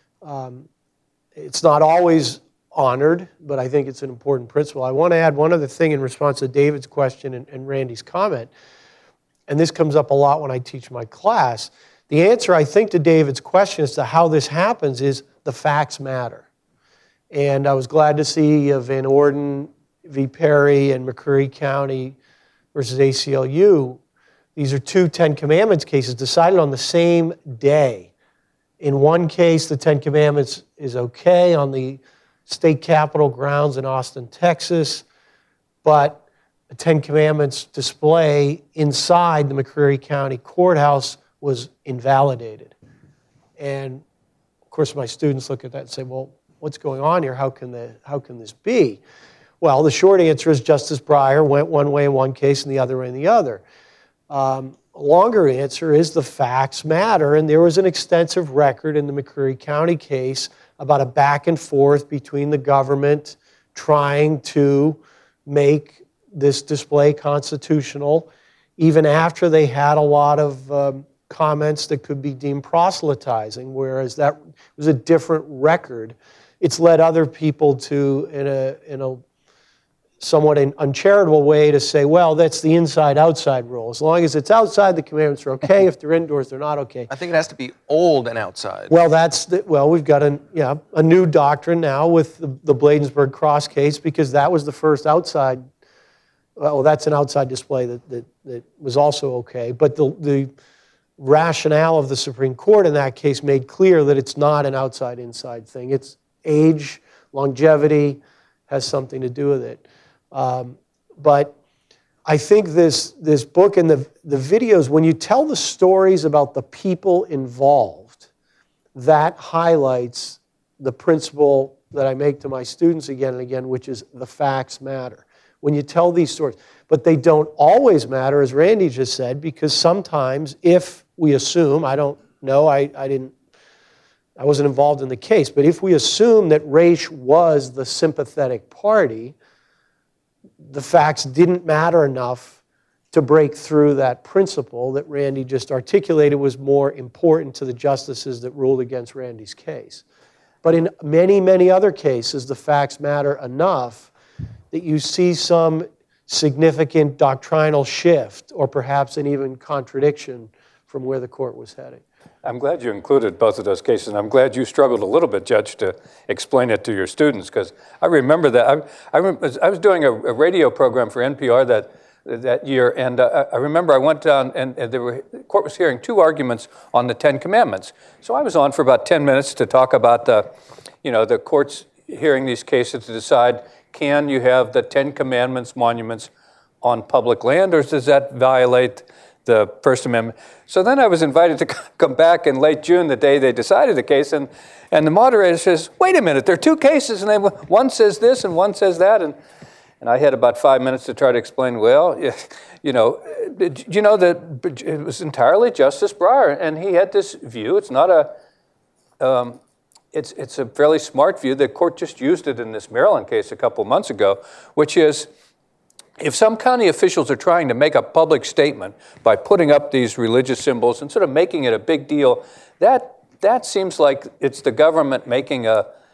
It's not always honored, but I think it's an important principle. I want to add one other thing in response to David's question and Randy's comment, and this comes up a lot when I teach my class. The answer, I think, to David's question as to how this happens is the facts matter. And I was glad to see Van Orden v. Perry and McCreary County versus ACLU. These are two Ten Commandments cases decided on the same day. In one case, the Ten Commandments is okay on the state capitol grounds in Austin, Texas, but a Ten Commandments display inside the McCreary County Courthouse was invalidated. And of course, my students look at that and say, well, what's going on here? How can this be? Well, the short answer is Justice Breyer went one way in one case and the other way in the other. A longer answer is the facts matter, and there was an extensive record in the McCreary County case about a back and forth between the government trying to make this display constitutional, even after they had a lot of comments that could be deemed proselytizing, whereas that was a different record. It's led other people to, in a somewhat an uncharitable way, to say, well, that's the inside-outside rule. As long as it's outside, the commandments are okay. If they're indoors, they're not okay. I think it has to be old and outside. Well, we've got a new doctrine now with the Bladensburg Cross case, because that was the first outside. Well, that's an outside display that was also okay. But the rationale of the Supreme Court in that case made clear that it's not an outside-inside thing. It's age, longevity has something to do with it. But I think this book and the videos, when you tell the stories about the people involved, that highlights the principle that I make to my students again and again, which is the facts matter. When you tell these stories. But they don't always matter, as Randy just said, because sometimes if we assume, I don't know, I wasn't involved in the case, but if we assume that Raich was the sympathetic party, the facts didn't matter enough to break through that principle that Randy just articulated was more important to the justices that ruled against Randy's case. But in many, many other cases, the facts matter enough that you see some significant doctrinal shift or perhaps an even contradiction from where the court was heading. I'm glad you included both of those cases, and I'm glad you struggled a little bit, Judge, to explain it to your students, because I remember that. I was doing a radio program for NPR that year, and I remember I went down, and the court was hearing two arguments on the Ten Commandments. So I was on for about 10 minutes to talk about the courts hearing these cases to decide, can you have the Ten Commandments monuments on public land, or does that violate the First Amendment? So then I was invited to come back in late June, the day they decided the case, and the moderator says, wait a minute, there are two cases, and one says this and one says that, and I had about 5 minutes to try to explain, well, that it was entirely Justice Breyer, and he had this view. It's not it's a fairly smart view. The court just used it in this Maryland case a couple of months ago, which is, if some county officials are trying to make a public statement by putting up these religious symbols and sort of making it a big deal, that seems like it's the government making a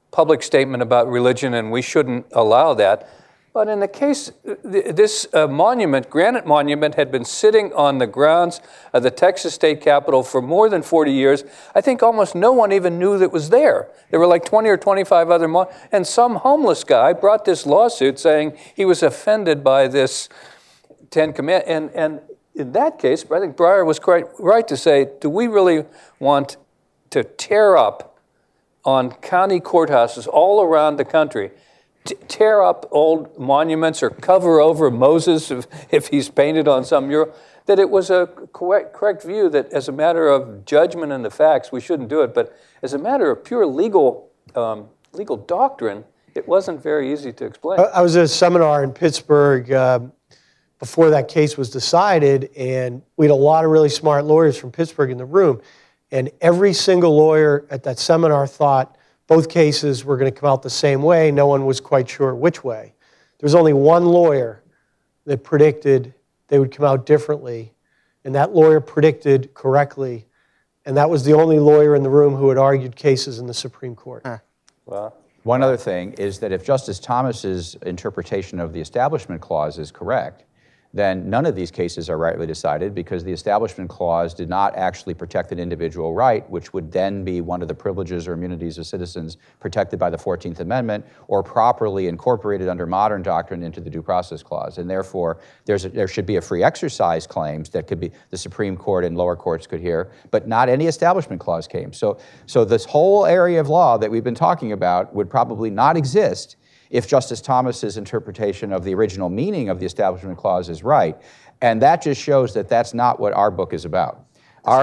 public statement about religion, and we shouldn't allow that. But in the case, this monument, granite monument, had been sitting on the grounds of the Texas State Capitol for more than 40 years. I think almost no one even knew that it was there. There were like 20 or 25 other and some homeless guy brought this lawsuit saying he was offended by this Ten Commandments. And in that case, I think Breyer was quite right to say, do we really want to tear up on county courthouses all around the country, tear up old monuments or cover over Moses if he's painted on some mural, that it was a correct view that as a matter of judgment and the facts, we shouldn't do it. But as a matter of pure legal doctrine, it wasn't very easy to explain. I was at a seminar in Pittsburgh before that case was decided, and we had a lot of really smart lawyers from Pittsburgh in the room. And every single lawyer at that seminar thought both cases were going to come out the same way. No one was quite sure which way. There was only one lawyer that predicted they would come out differently, and that lawyer predicted correctly, and that was the only lawyer in the room who had argued cases in the Supreme Court. Well, one other thing is that if Justice Thomas's interpretation of the Establishment Clause is correct, then none of these cases are rightly decided because the Establishment Clause did not actually protect an individual right, which would then be one of the privileges or immunities of citizens protected by the 14th Amendment or properly incorporated under modern doctrine into the Due Process Clause. And therefore, there should be a free exercise claims that could be the Supreme Court and lower courts could hear, but not any Establishment Clause came. So this whole area of law that we've been talking about would probably not exist if Justice Thomas's interpretation of the original meaning of the Establishment Clause is right. And that just shows that that's not what our book is about. Our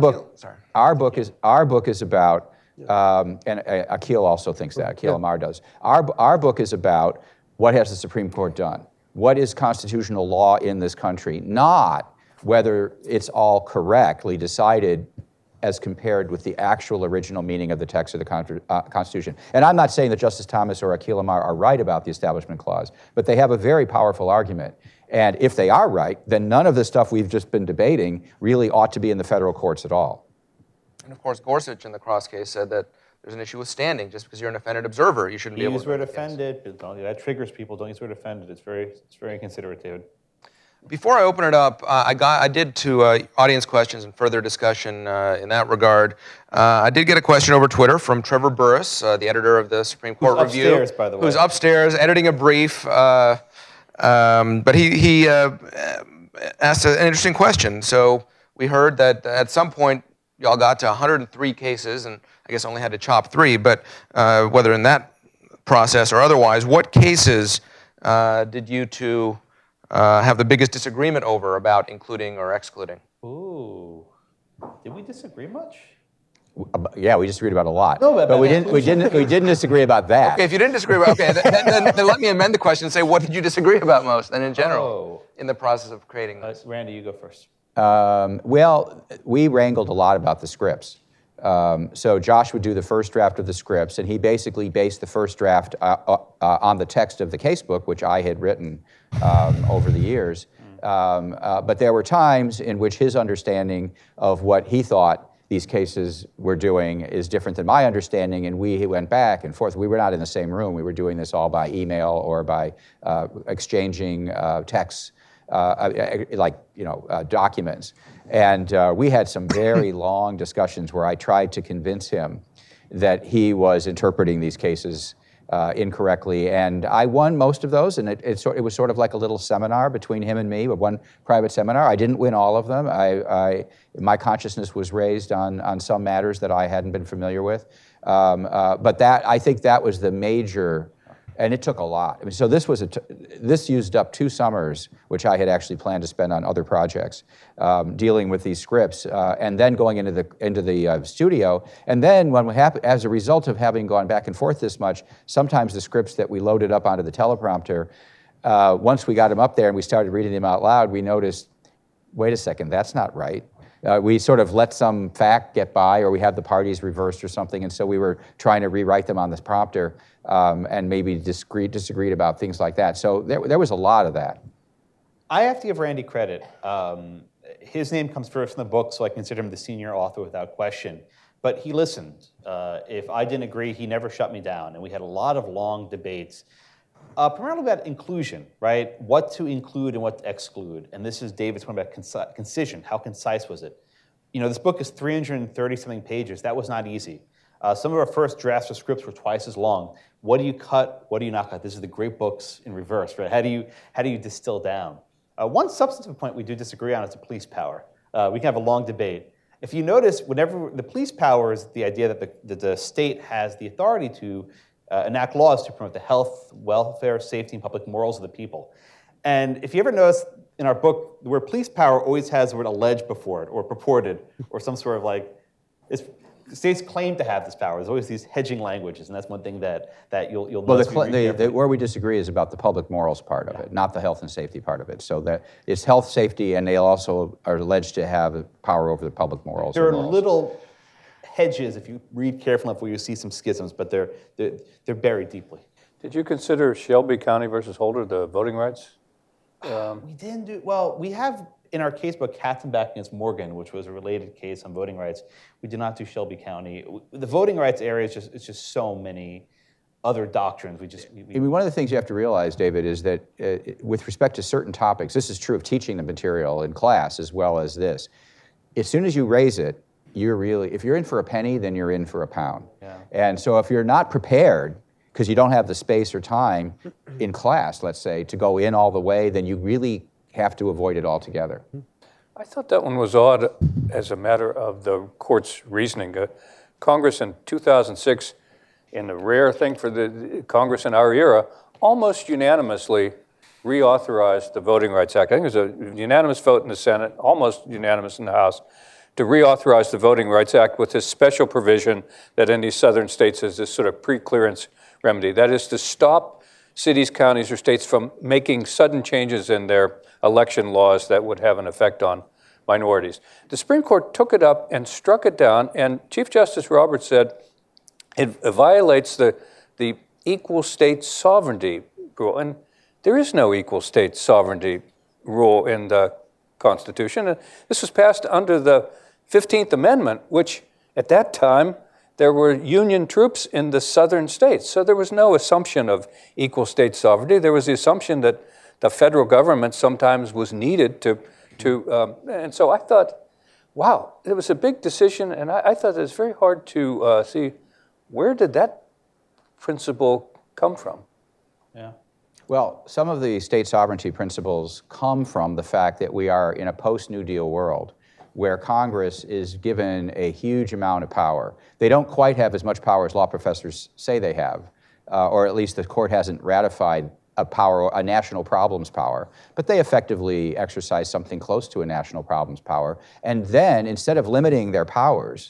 book is about, and Akhil also thinks that, Akhil Amar does. Our book is about what has the Supreme Court done? What is constitutional law in this country? Not whether it's all correctly decided as compared with the actual original meaning of the text of the Constitution. And I'm not saying that Justice Thomas or Akhil Amar are right about the Establishment Clause, but they have a very powerful argument. And if they are right, then none of the stuff we've just been debating really ought to be in the federal courts at all. And of course, Gorsuch in the Cross case said that there's an issue with standing. Just because you're an offended observer, you shouldn't be able to. Use the word offended. That triggers people. Don't use the word offended. It's very inconsiderate, David. Before I open it up, I did to audience questions and further discussion in that regard. I did get a question over Twitter from Trevor Burrus, the editor of the Supreme Court Review. Upstairs, by the way. Who's upstairs editing a brief. But he asked an interesting question. So we heard that at some point y'all got to 103 cases, and I guess only had to chop 3. But whether in that process or otherwise, what cases did you two have the biggest disagreement over about including or excluding? Ooh, did we disagree much? Yeah, we disagreed about a lot. No, but we didn't disagree about that. Okay, if you didn't disagree about, then let me amend the question and say, what did you disagree about most, and in general, in the process of creating this? Randy, you go first. Well, we wrangled a lot about the scripts. So Josh would do the first draft of the scripts, and he basically based the first draft on the text of the casebook, which I had written over the years. But there were times in which his understanding of what he thought these cases were doing is different than my understanding, and we went back and forth. We were not in the same room. We were doing this all by email or by exchanging texts, documents. And we had some very long discussions where I tried to convince him that he was interpreting these cases incorrectly. And I won most of those, and it was sort of like a little seminar between him and me, one private seminar. I didn't win all of them. My consciousness was raised on some matters that I hadn't been familiar with. But I think that was the major. And it took a lot. I mean, so this used up 2 summers, which I had actually planned to spend on other projects, dealing with these scripts, and then going into the studio. And then as a result of having gone back and forth this much, sometimes the scripts that we loaded up onto the teleprompter, once we got them up there and we started reading them out loud, we noticed, wait a second, that's not right. We sort of let some fact get by, or we had the parties reversed or something, and so we were trying to rewrite them on this prompter, and maybe disagreed about things like that. So there was a lot of that. I have to give Randy credit. His name comes first in the book, so I consider him the senior author without question. But he listened. If I didn't agree, he never shut me down. And we had a lot of long debates, primarily about inclusion, right? What to include and what to exclude. And this is David's point about concision. How concise was it? You know, this book is 330-something pages. That was not easy. Some of our first drafts of scripts were twice as long. What do you cut? What do you not cut? This is the great books in reverse, right? How do you distill down? One substantive point we do disagree on is the police power. We can have a long debate. If you notice, whenever the police power is the idea that the state has the authority to enact laws to promote the health, welfare, safety, and public morals of the people. And if you ever notice in our book, the word police power always has the word alleged before it, or purported, or some sort of like, states claim to have this power. There's always these hedging languages, and that's one thing that you'll notice. Well, where we disagree is about the public morals part of it, not the health and safety part of it. So that it's health, safety, and they also are alleged to have power over the public morals. There are little hedges, if you read carefully enough, where you see some schisms, but they're buried deeply. Did you consider Shelby County versus Holder the voting rights? We didn't do, well, we have in our casebook Katzenbach against Morgan, which was a related case on voting rights. We did not do Shelby County. The voting rights area is it's just so many other doctrines. I mean, one of the things you have to realize, David, is that with respect to certain topics, this is true of teaching the material in class as well as this. As soon as you raise it, if you're in for a penny, then you're in for a pound. Yeah. And so if you're not prepared, because you don't have the space or time in class, let's say, to go in all the way, then you really have to avoid it altogether. I thought that one was odd as a matter of the court's reasoning. Congress in 2006, in a rare thing for the Congress in our era, almost unanimously reauthorized the Voting Rights Act. I think it was a unanimous vote in the Senate, almost unanimous in the House, to reauthorize the Voting Rights Act with this special provision that in these southern states is this sort of pre-clearance remedy. That is to stop cities, counties, or states from making sudden changes in their election laws that would have an effect on minorities. The Supreme Court took it up and struck it down, and Chief Justice Roberts said it violates the equal state sovereignty rule. And there is no equal state sovereignty rule in the Constitution. And this was passed under the 15th Amendment, which at that time there were Union troops in the southern states. So there was no assumption of equal state sovereignty. There was the assumption that the federal government sometimes was needed and so I thought, wow, it was a big decision, and I thought it was very hard to see where did that principle come from? Yeah. Well, some of the state sovereignty principles come from the fact that we are in a post-New Deal world where Congress is given a huge amount of power. They don't quite have as much power as law professors say they have, or at least the court hasn't ratified a national problems power, but they effectively exercise something close to a national problems power. And then, instead of limiting their powers,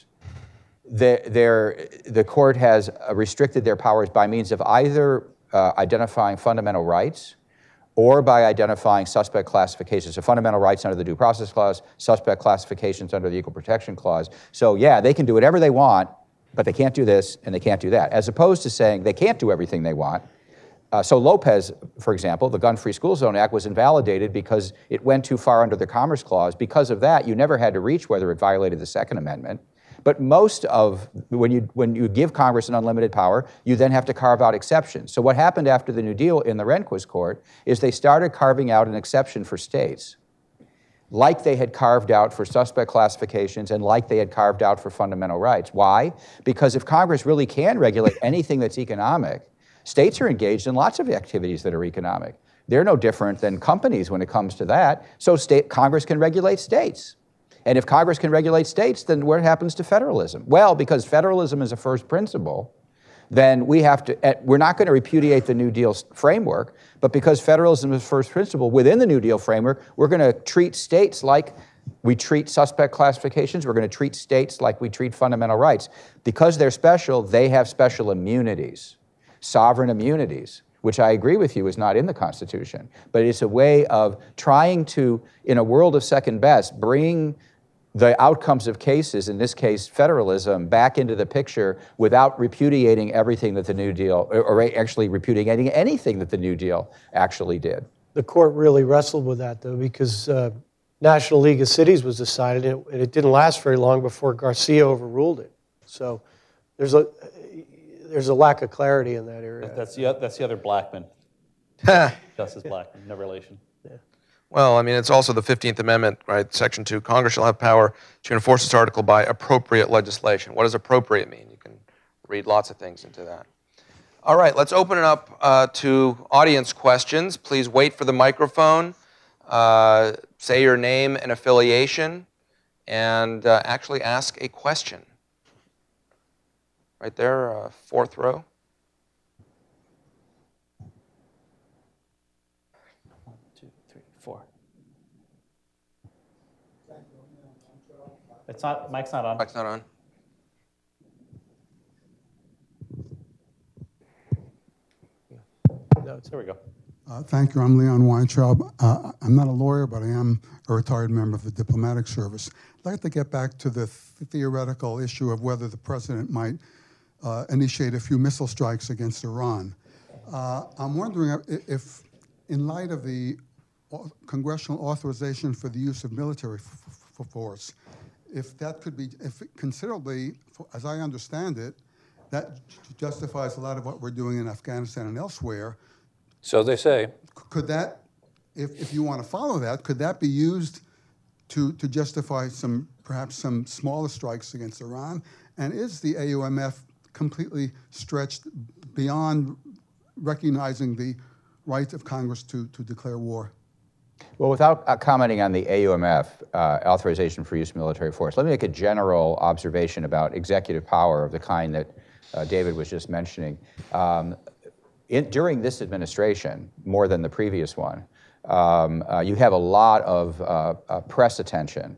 the court has restricted their powers by means of either identifying fundamental rights or by identifying suspect classifications. So fundamental rights under the Due Process Clause, suspect classifications under the Equal Protection Clause. So yeah, they can do whatever they want, but they can't do this and they can't do that, as opposed to saying they can't do everything they want. So Lopez, for example, the Gun-Free School Zone Act was invalidated because it went too far under the Commerce Clause. Because of that, you never had to reach whether it violated the Second Amendment. But most of, when you give Congress an unlimited power, you then have to carve out exceptions. So what happened after the New Deal in the Rehnquist Court is they started carving out an exception for states, like they had carved out for suspect classifications and like they had carved out for fundamental rights. Why? Because if Congress really can regulate anything that's economic, states are engaged in lots of activities that are economic. They're no different than companies when it comes to that. So Congress can regulate states. And if Congress can regulate states, then what happens to federalism? Well, because federalism is a first principle, then we're not going to repudiate the New Deal framework, but because federalism is first principle within the New Deal framework, we're going to treat states like we treat suspect classifications. We're going to treat states like we treat fundamental rights. Because they're special, they have special immunities. Sovereign immunities, which I agree with you is not in the Constitution, but it's a way of trying to, in a world of second best, bring the outcomes of cases, in this case federalism, back into the picture without repudiating everything that the New Deal, or actually repudiating anything that the New Deal actually did. The court really wrestled with that, though, because National League of Cities was decided, and it didn't last very long before Garcia overruled it. So there's a lack of clarity in that area. That's the other Blackmun. Justice Blackmun, no relation. Well, I mean, it's also the 15th Amendment, right? Section 2, Congress shall have power to enforce this article by appropriate legislation. What does appropriate mean? You can read lots of things into that. All right, let's open it up to audience questions. Please wait for the microphone. Say your name and affiliation, and actually ask a question. Right there, fourth row. It's not. Mic's not on. Mic's not on. No, there we go. Thank you. I'm Leon Weintraub. I'm not a lawyer, but I am a retired member of the diplomatic service. I'd like to get back to the theoretical issue of whether the president might initiate a few missile strikes against Iran. I'm wondering if, in light of the congressional authorization for the use of military force, if that could be, if considerably, as I understand it, that justifies a lot of what we're doing in Afghanistan and elsewhere. So they say. Could that, if you want to follow that, could that be used to justify perhaps some smaller strikes against Iran? And is the AUMF completely stretched beyond recognizing the right of Congress to declare war? Well, without commenting on the AUMF, authorization for use of military force, let me make a general observation about executive power of the kind that David was just mentioning. During this administration, more than the previous one, you have a lot of press attention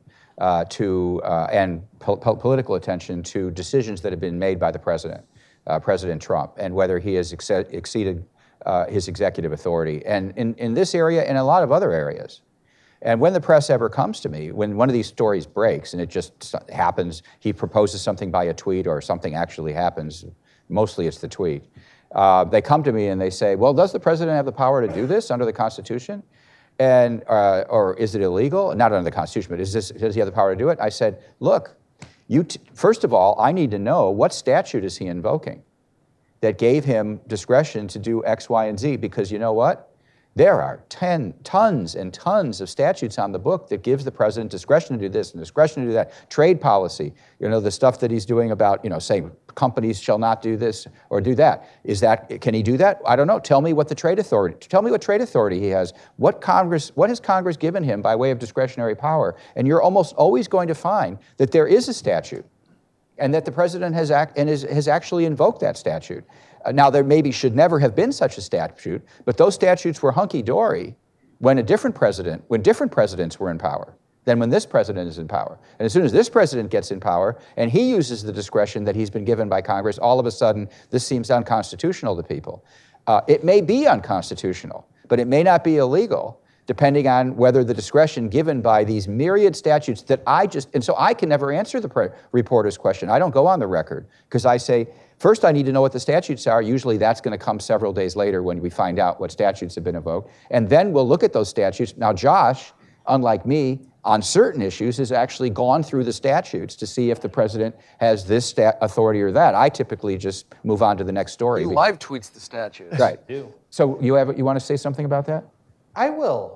and political attention to decisions that have been made by the president, President Trump, and whether he has exceeded his executive authority, and in this area and a lot of other areas. And when the press ever comes to me, when one of these stories breaks, and it just happens, he proposes something by a tweet or something actually happens, mostly it's the tweet, they come to me and they say, well, does the president have the power to do this under the Constitution? And, or is it illegal? Not under the Constitution, but does he have the power to do it? I said, look, first of all, I need to know what statute is he invoking that gave him discretion to do X, Y, and Z, because you know what? There are tons and tons of statutes on the book that gives the president discretion to do this and discretion to do that. Trade policy, the stuff that he's doing about, saying companies shall not do this or do that. Can he do that? I don't know. Tell me what trade authority he has. What has Congress given him by way of discretionary power? And you're almost always going to find that there is a statute, and that the president has actually invoked that statute. Now, there maybe should never have been such a statute, but those statutes were hunky-dory when different presidents were in power than when this president is in power. And as soon as this president gets in power and he uses the discretion that he's been given by Congress, all of a sudden this seems unconstitutional to people. It may be unconstitutional, but it may not be illegal, depending on whether the discretion given by these myriad statutes that and so I can never answer the reporter's question. I don't go on the record because I say, first I need to know what the statutes are. Usually that's going to come several days later when we find out what statutes have been invoked. And then we'll look at those statutes. Now Josh, unlike me, on certain issues has actually gone through the statutes to see if the president has this authority or that. I typically just move on to the next story. He live tweets the statutes. Right. So you want to say something about that? I will.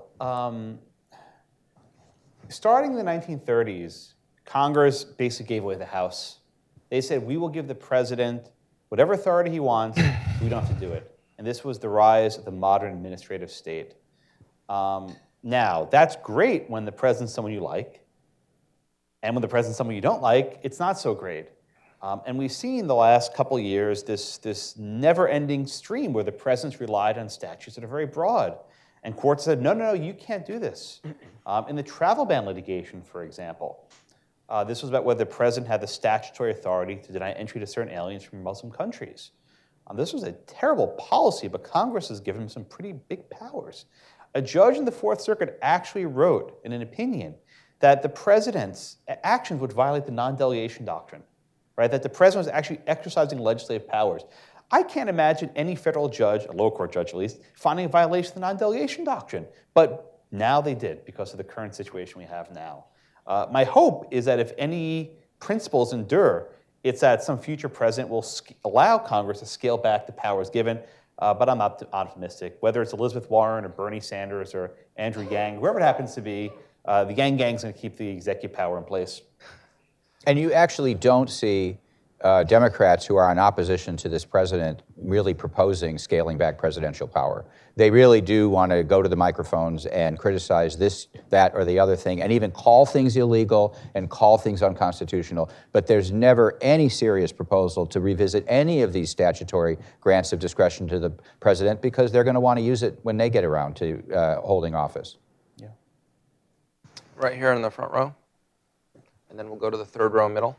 Starting in the 1930s, Congress basically gave away the House. They said, we will give the president whatever authority he wants, we don't have to do it. And this was the rise of the modern administrative state. Now, that's great when the president's someone you like, and when the president's someone you don't like, it's not so great. And we've seen the last couple of years this never-ending stream where the president's relied on statutes that are very broad. And courts said, no, you can't do this. In the travel ban litigation, for example, this was about whether the president had the statutory authority to deny entry to certain aliens from Muslim countries. This was a terrible policy, but Congress has given him some pretty big powers. A judge in the Fourth Circuit actually wrote in an opinion that the president's actions would violate the non-delegation doctrine, right? That the president was actually exercising legislative powers. I can't imagine any federal judge, a lower court judge at least, finding a violation of the non-delegation doctrine. But now they did because of the current situation we have now. My hope is that if any principles endure, It's that some future president will allow Congress to scale back the powers given, but I'm not optimistic. Whether it's Elizabeth Warren or Bernie Sanders or Andrew Yang, whoever it happens to be, the Yang Gang's going to keep the executive power in place. And you actually don't see Democrats who are in opposition to this president really proposing scaling back presidential power. They really do want to go to the microphones and criticize this, that, or the other thing, and even call things illegal and call things unconstitutional. But there's never any serious proposal to revisit any of these statutory grants of discretion to the president, because they're going to want to use it when they get around to holding office. Yeah. Right here in the front row. And then we'll go to the third row middle.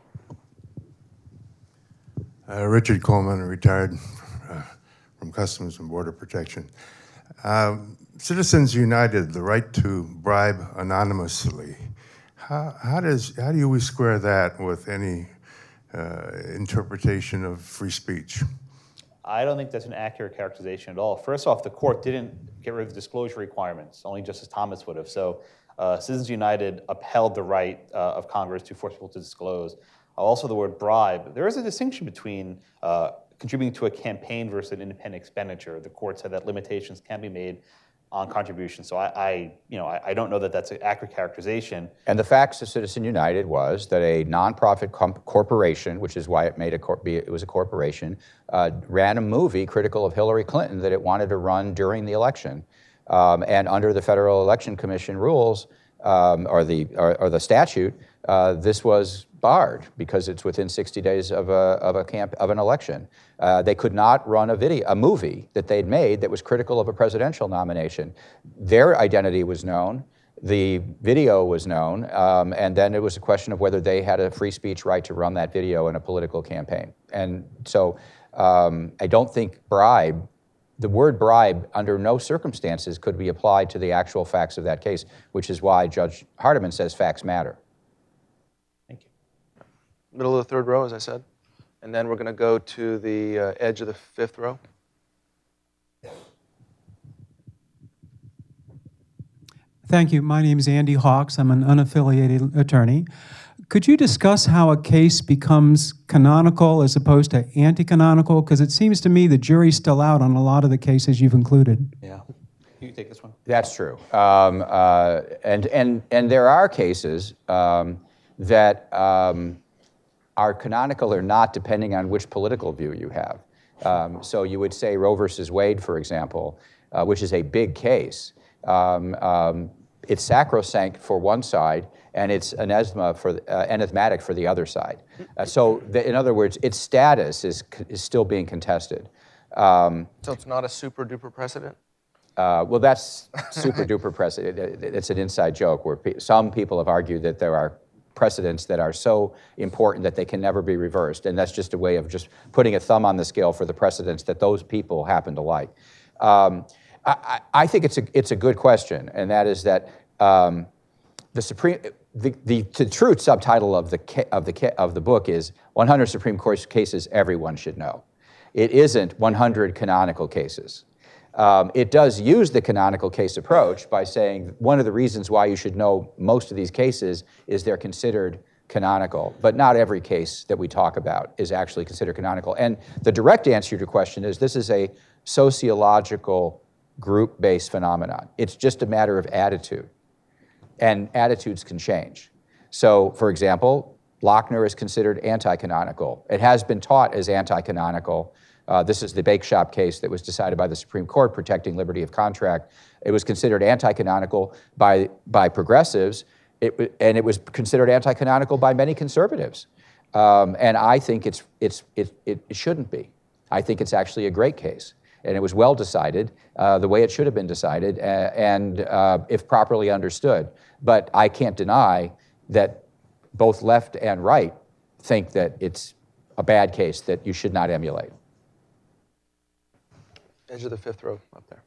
Richard Coleman, retired from Customs and Border Protection. Citizens United, the right to bribe anonymously. How do we square that with any interpretation of free speech? I don't think that's an accurate characterization at all. First off, the court didn't get rid of the disclosure requirements. Only Justice Thomas would have. So Citizens United upheld the right of Congress to force people to disclose. Also, the word bribe. There is a distinction between contributing to a campaign versus an independent expenditure. The court said that limitations can be made on contributions. So I don't know that that's an accurate characterization. And the facts of Citizen United was that a nonprofit corporation, which is why it was a corporation, ran a movie critical of Hillary Clinton that it wanted to run during the election. And under the Federal Election Commission rules, or the statute, this was barred because it's within 60 days of an election. They could not run a movie that they'd made that was critical of a presidential nomination. Their identity was known, the video was known, and then it was a question of whether they had a free speech right to run that video in a political campaign. And so I don't think the word bribe under no circumstances could be applied to the actual facts of that case, which is why Judge Hardiman says facts matter. Thank you. Middle of the third row, as I said. And then we're going to go to the edge of the fifth row. Thank you. My name is Andy Hawks. I'm an unaffiliated attorney. Could you discuss how a case becomes canonical as opposed to anti-canonical? Because it seems to me the jury's still out on a lot of the cases you've included. Yeah. You take this one. That's true. And there are cases that are canonical or not, depending on which political view you have. So you would say Roe versus Wade, for example, which is a big case. It's sacrosanct for one side, and it's enigmatic for the other side. In other words, its status is still being contested. So it's not a super duper precedent? Well, that's super duper precedent. It's an inside joke where some people have argued that there are precedents that are so important that they can never be reversed, and that's just a way of just putting a thumb on the scale for the precedents that those people happen to like. I think it's a good question, and that is that the truth subtitle of the book is 100 Supreme Court cases everyone should know. It isn't 100 canonical cases. It does use the canonical case approach by saying one of the reasons why you should know most of these cases is they're considered canonical, but not every case that we talk about is actually considered canonical. And the direct answer to your question is this is a sociological group-based phenomenon. It's just a matter of attitude, and attitudes can change. So, for example, Lochner is considered anti-canonical. It has been taught as anti-canonical. This is the Bake Shop case that was decided by the Supreme Court protecting liberty of contract. It was considered anti-canonical by progressives, and it was considered anti-canonical by many conservatives. And I think it shouldn't be. I think it's actually a great case. And it was well decided, the way it should have been decided, and if properly understood. But I can't deny that both left and right think that it's a bad case that you should not emulate. Edge of the fifth row up there.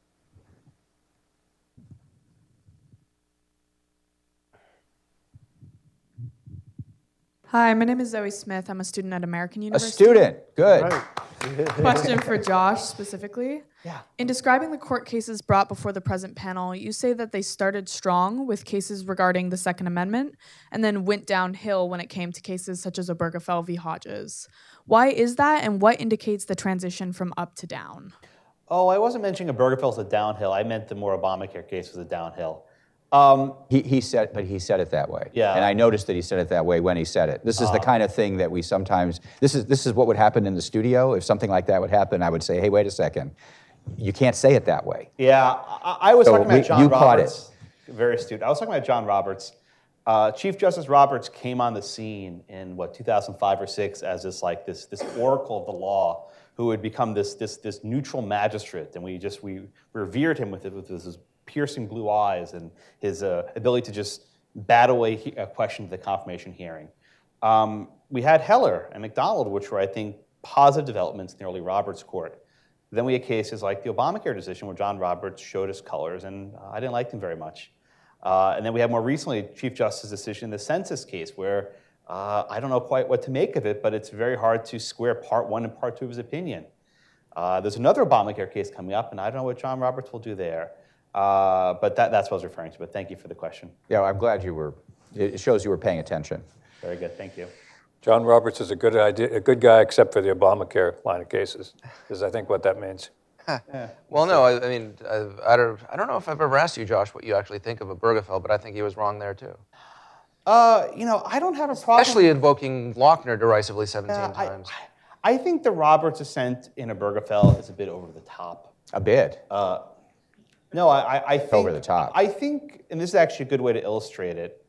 Hi, my name is Zoe Smith. I'm a student at American A University. student, good. Question for Josh specifically. Yeah. In describing the court cases brought before the present panel, you say that they started strong with cases regarding the Second Amendment and then went downhill when it came to cases such as Obergefell v. Hodges. Why is that, and what indicates the transition from up to down? Oh, I wasn't mentioning Obergefell as a downhill. I meant the more Obamacare case was a downhill. He said it that way. Yeah. And I noticed that he said it that way when he said it. This is the kind of thing that we sometimes, this is what would happen in the studio. If something like that would happen, I would say, hey, wait a second. You can't say it that way. Yeah, I was talking about John you caught Roberts. Very astute. I was talking about John Roberts. Chief Justice Roberts came on the scene in, 2005 or 6 as this oracle of the law who would become this neutral magistrate. And we revered him with his piercing blue eyes and his ability to just bat away a question to the confirmation hearing. We had Heller and McDonald, which were, I think, positive developments in the early Roberts court. Then we had cases like the Obamacare decision where John Roberts showed his colors, and I didn't like him very much. And then we had more recently Chief Justice's decision in the census case where I don't know quite what to make of it, but it's very hard to square part 1 and part 2 of his opinion. There's another Obamacare case coming up, and I don't know what John Roberts will do there. But that's what I was referring to, but thank you for the question. Yeah, I'm glad it shows you were paying attention. Very good, thank you. John Roberts is a good guy, except for the Obamacare line of cases, is I think what that means. Well, no, I mean, I don't know if I've ever asked you, Josh, what you actually think of Obergefell, but I think he was wrong there, too. I don't have a problem. Especially invoking Lochner derisively 17 times. I think the Roberts dissent in Obergefell is a bit over the top. A bit. No, I think over the top. I think, and this is actually a good way to illustrate it.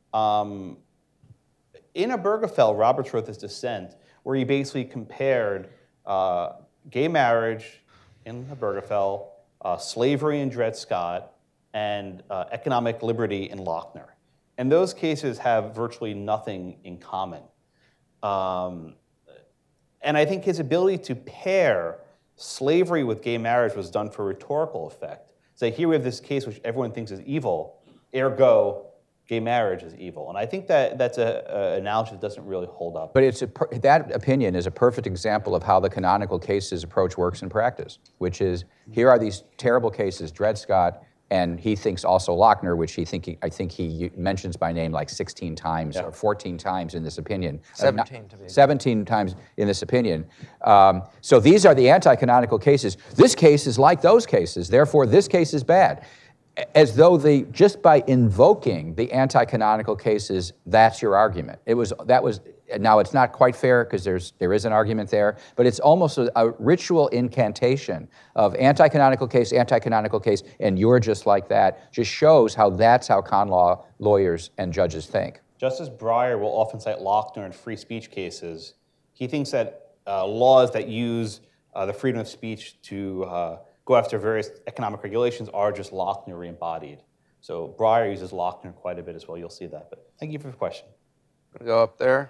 In Obergefell, Roberts wrote this dissent where he basically compared gay marriage in Obergefell, slavery in Dred Scott, and economic liberty in Lochner. And those cases have virtually nothing in common. And I think his ability to pair slavery with gay marriage was done for rhetorical effect. So here we have this case which everyone thinks is evil, ergo, gay marriage is evil. And I think that's an analogy that doesn't really hold up. But that opinion is a perfect example of how the canonical cases approach works in practice, which is, here are these terrible cases, Dred Scott, and he thinks also Lochner, which I think he mentions by name like 16 times or 14 times in this opinion. 17 to be. 17 times in this opinion. So these are the anti-canonical cases. This case is like those cases, therefore this case is bad. As though just by invoking the anti-canonical cases, that's your argument. Now it's not quite fair because there is an argument there, but it's almost a ritual incantation of anti-canonical case, and you're just like that. Just shows that's how con law lawyers and judges think. Justice Breyer will often cite Lochner in free speech cases. He thinks that laws that use the freedom of speech to go after various economic regulations are just Lochner re-embodied. So Breyer uses Lochner quite a bit as well. You'll see that. But thank you for the question. I'm going to go up there.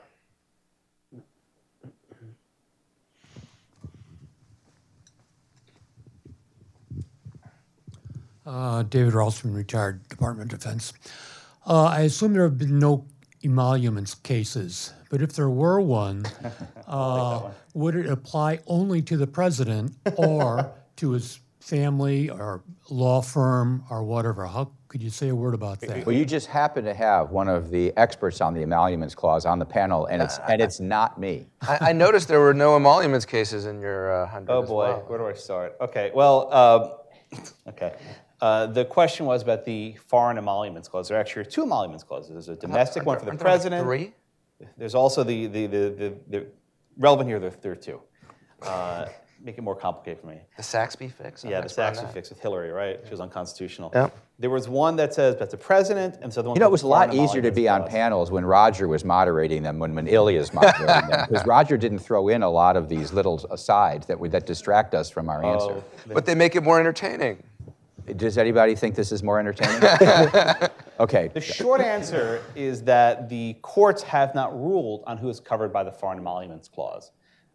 David Ralston, retired Department of Defense. I assume there have been no emoluments cases, but if there were one, would it apply only to the president or to his family or law firm or whatever? How could you say a word about that? Well, you just happen to have one of the experts on the emoluments clause on the panel, and it's not me. I noticed there were no emoluments cases in your 100 Oh as boy, well. where do I start? Okay, well, the question was about the foreign emoluments clause. There actually are 2 emoluments clauses. There's a domestic one for the president. 3? There's also the relevant here. There are 2. Make it more complicated for me. The Saxby fix? Yeah, the Saxby fix with Hillary, right? She was unconstitutional. Yep. There was one that says that's the president, and so the one. It was a lot easier to be on panels when Roger was moderating them, when Ilya's moderating them, because Roger didn't throw in a lot of these little asides that distract us from our answer. But they make it more entertaining. Does anybody think this is more entertaining? Okay. The short answer is that the courts have not ruled on who is covered by the foreign emoluments clause.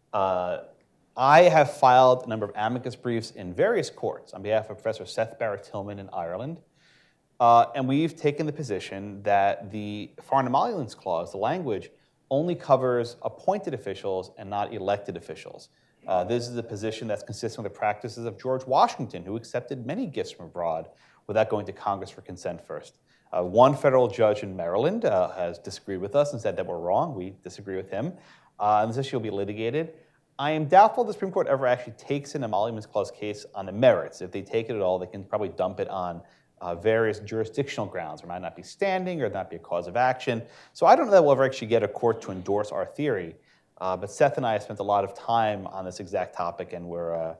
I have filed a number of amicus briefs in various courts on behalf of Professor Seth Barrett-Tillman in Ireland, and we've taken the position that the foreign emoluments clause, the language, only covers appointed officials and not elected officials. This is a position that's consistent with the practices of George Washington, who accepted many gifts from abroad without going to Congress for consent first. One federal judge in Maryland has disagreed with us and said that we're wrong. We disagree with him. And this issue will be litigated. I am doubtful the Supreme Court ever actually takes an Emoluments Clause case on the merits. If they take it at all, they can probably dump it on various jurisdictional grounds. There might not be standing or not be a cause of action. So I don't know that we'll ever actually get a court to endorse our theory. But Seth and I have spent a lot of time on this exact topic, and we're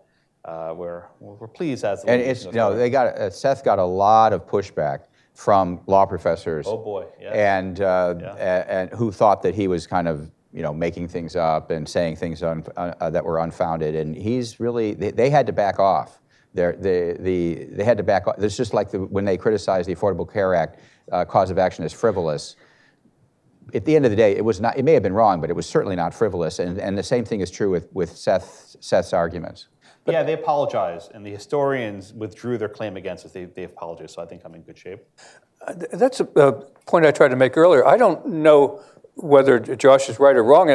pleased as. And it's Seth got a lot of pushback from law professors. Oh boy, yes. And who thought that he was kind of making things up and saying things that were unfounded, and he's really they had to back off. They had to back off. It's just like when they criticized the Affordable Care Act, cause of action as frivolous. At the end of the day, it was not. It may have been wrong, but it was certainly not frivolous. And the same thing is true with Seth's arguments. But yeah, they apologized, and the historians withdrew their claim against us. They apologized, so I think I'm in good shape. That's a point I tried to make earlier. I don't know whether Josh is right or wrong,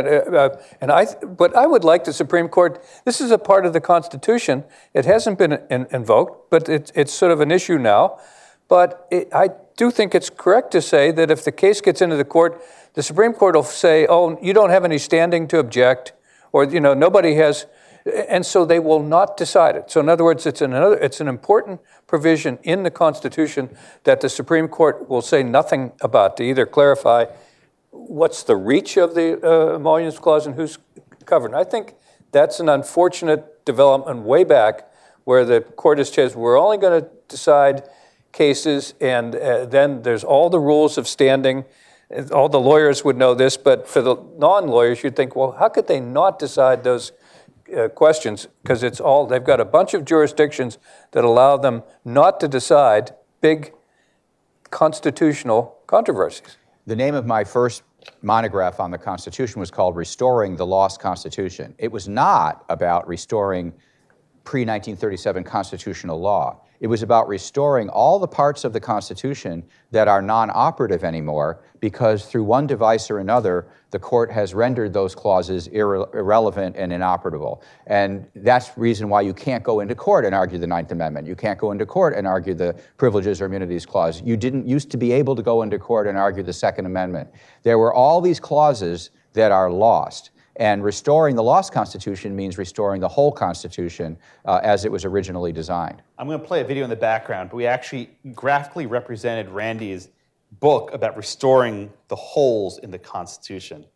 but I would like the Supreme Court. This is a part of the Constitution. It hasn't been invoked, but it's sort of an issue now. But I do think it's correct to say that if the case gets into the court, the Supreme Court will say, "Oh, you don't have any standing to object," or nobody has, and so they will not decide it. So in other words, it's an important provision in the Constitution that the Supreme Court will say nothing about to either clarify what's the reach of the Emoluments Clause and who's covered. And I think that's an unfortunate development way back where the court has said we're only going to decide cases, and then there's all the rules of standing. All the lawyers would know this, but for the non-lawyers, you'd think, well, how could they not decide those questions? Because they've got a bunch of jurisdictions that allow them not to decide big constitutional controversies. The name of my first monograph on the Constitution was called Restoring the Lost Constitution. It was not about restoring pre-1937 constitutional law. It was about restoring all the parts of the Constitution that are non-operative anymore because through one device or another, the court has rendered those clauses irrelevant and inoperable. And that's the reason why you can't go into court and argue the Ninth Amendment. You can't go into court and argue the Privileges or Immunities Clause. You didn't used to be able to go into court and argue the Second Amendment. There were all these clauses that are lost. And restoring the lost Constitution means restoring the whole Constitution as it was originally designed. I'm going to play a video in the background, but we actually graphically represented Randy's book about restoring the holes in the Constitution.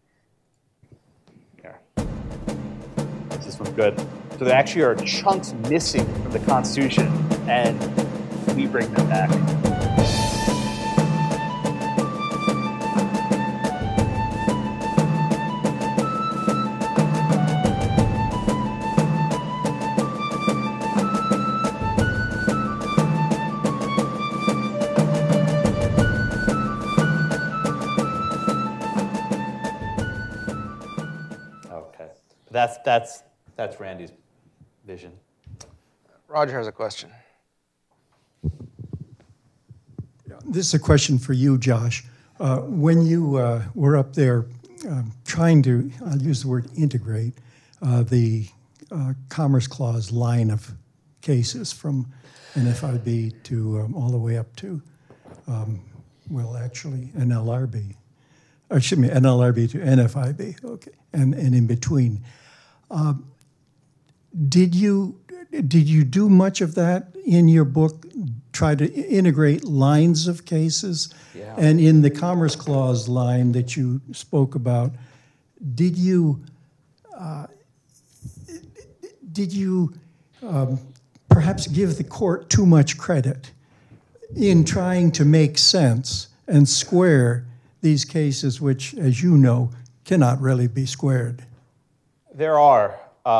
Here. Is this one good? So there actually are chunks missing from the Constitution, and we bring them back. That's Randy's vision. Roger has a question. This is a question for you, Josh. When you were up there trying to, I'll use the word integrate, the Commerce Clause line of cases from NFIB to all the way up to, NLRB. Or excuse me, NLRB to NFIB, okay, and in between. Did you do much of that in your book? Try to integrate lines of cases, yeah. And in the Commerce Clause line that you spoke about, did you perhaps give the court too much credit in trying to make sense and square these cases, which, as you know, cannot really be squared? There are.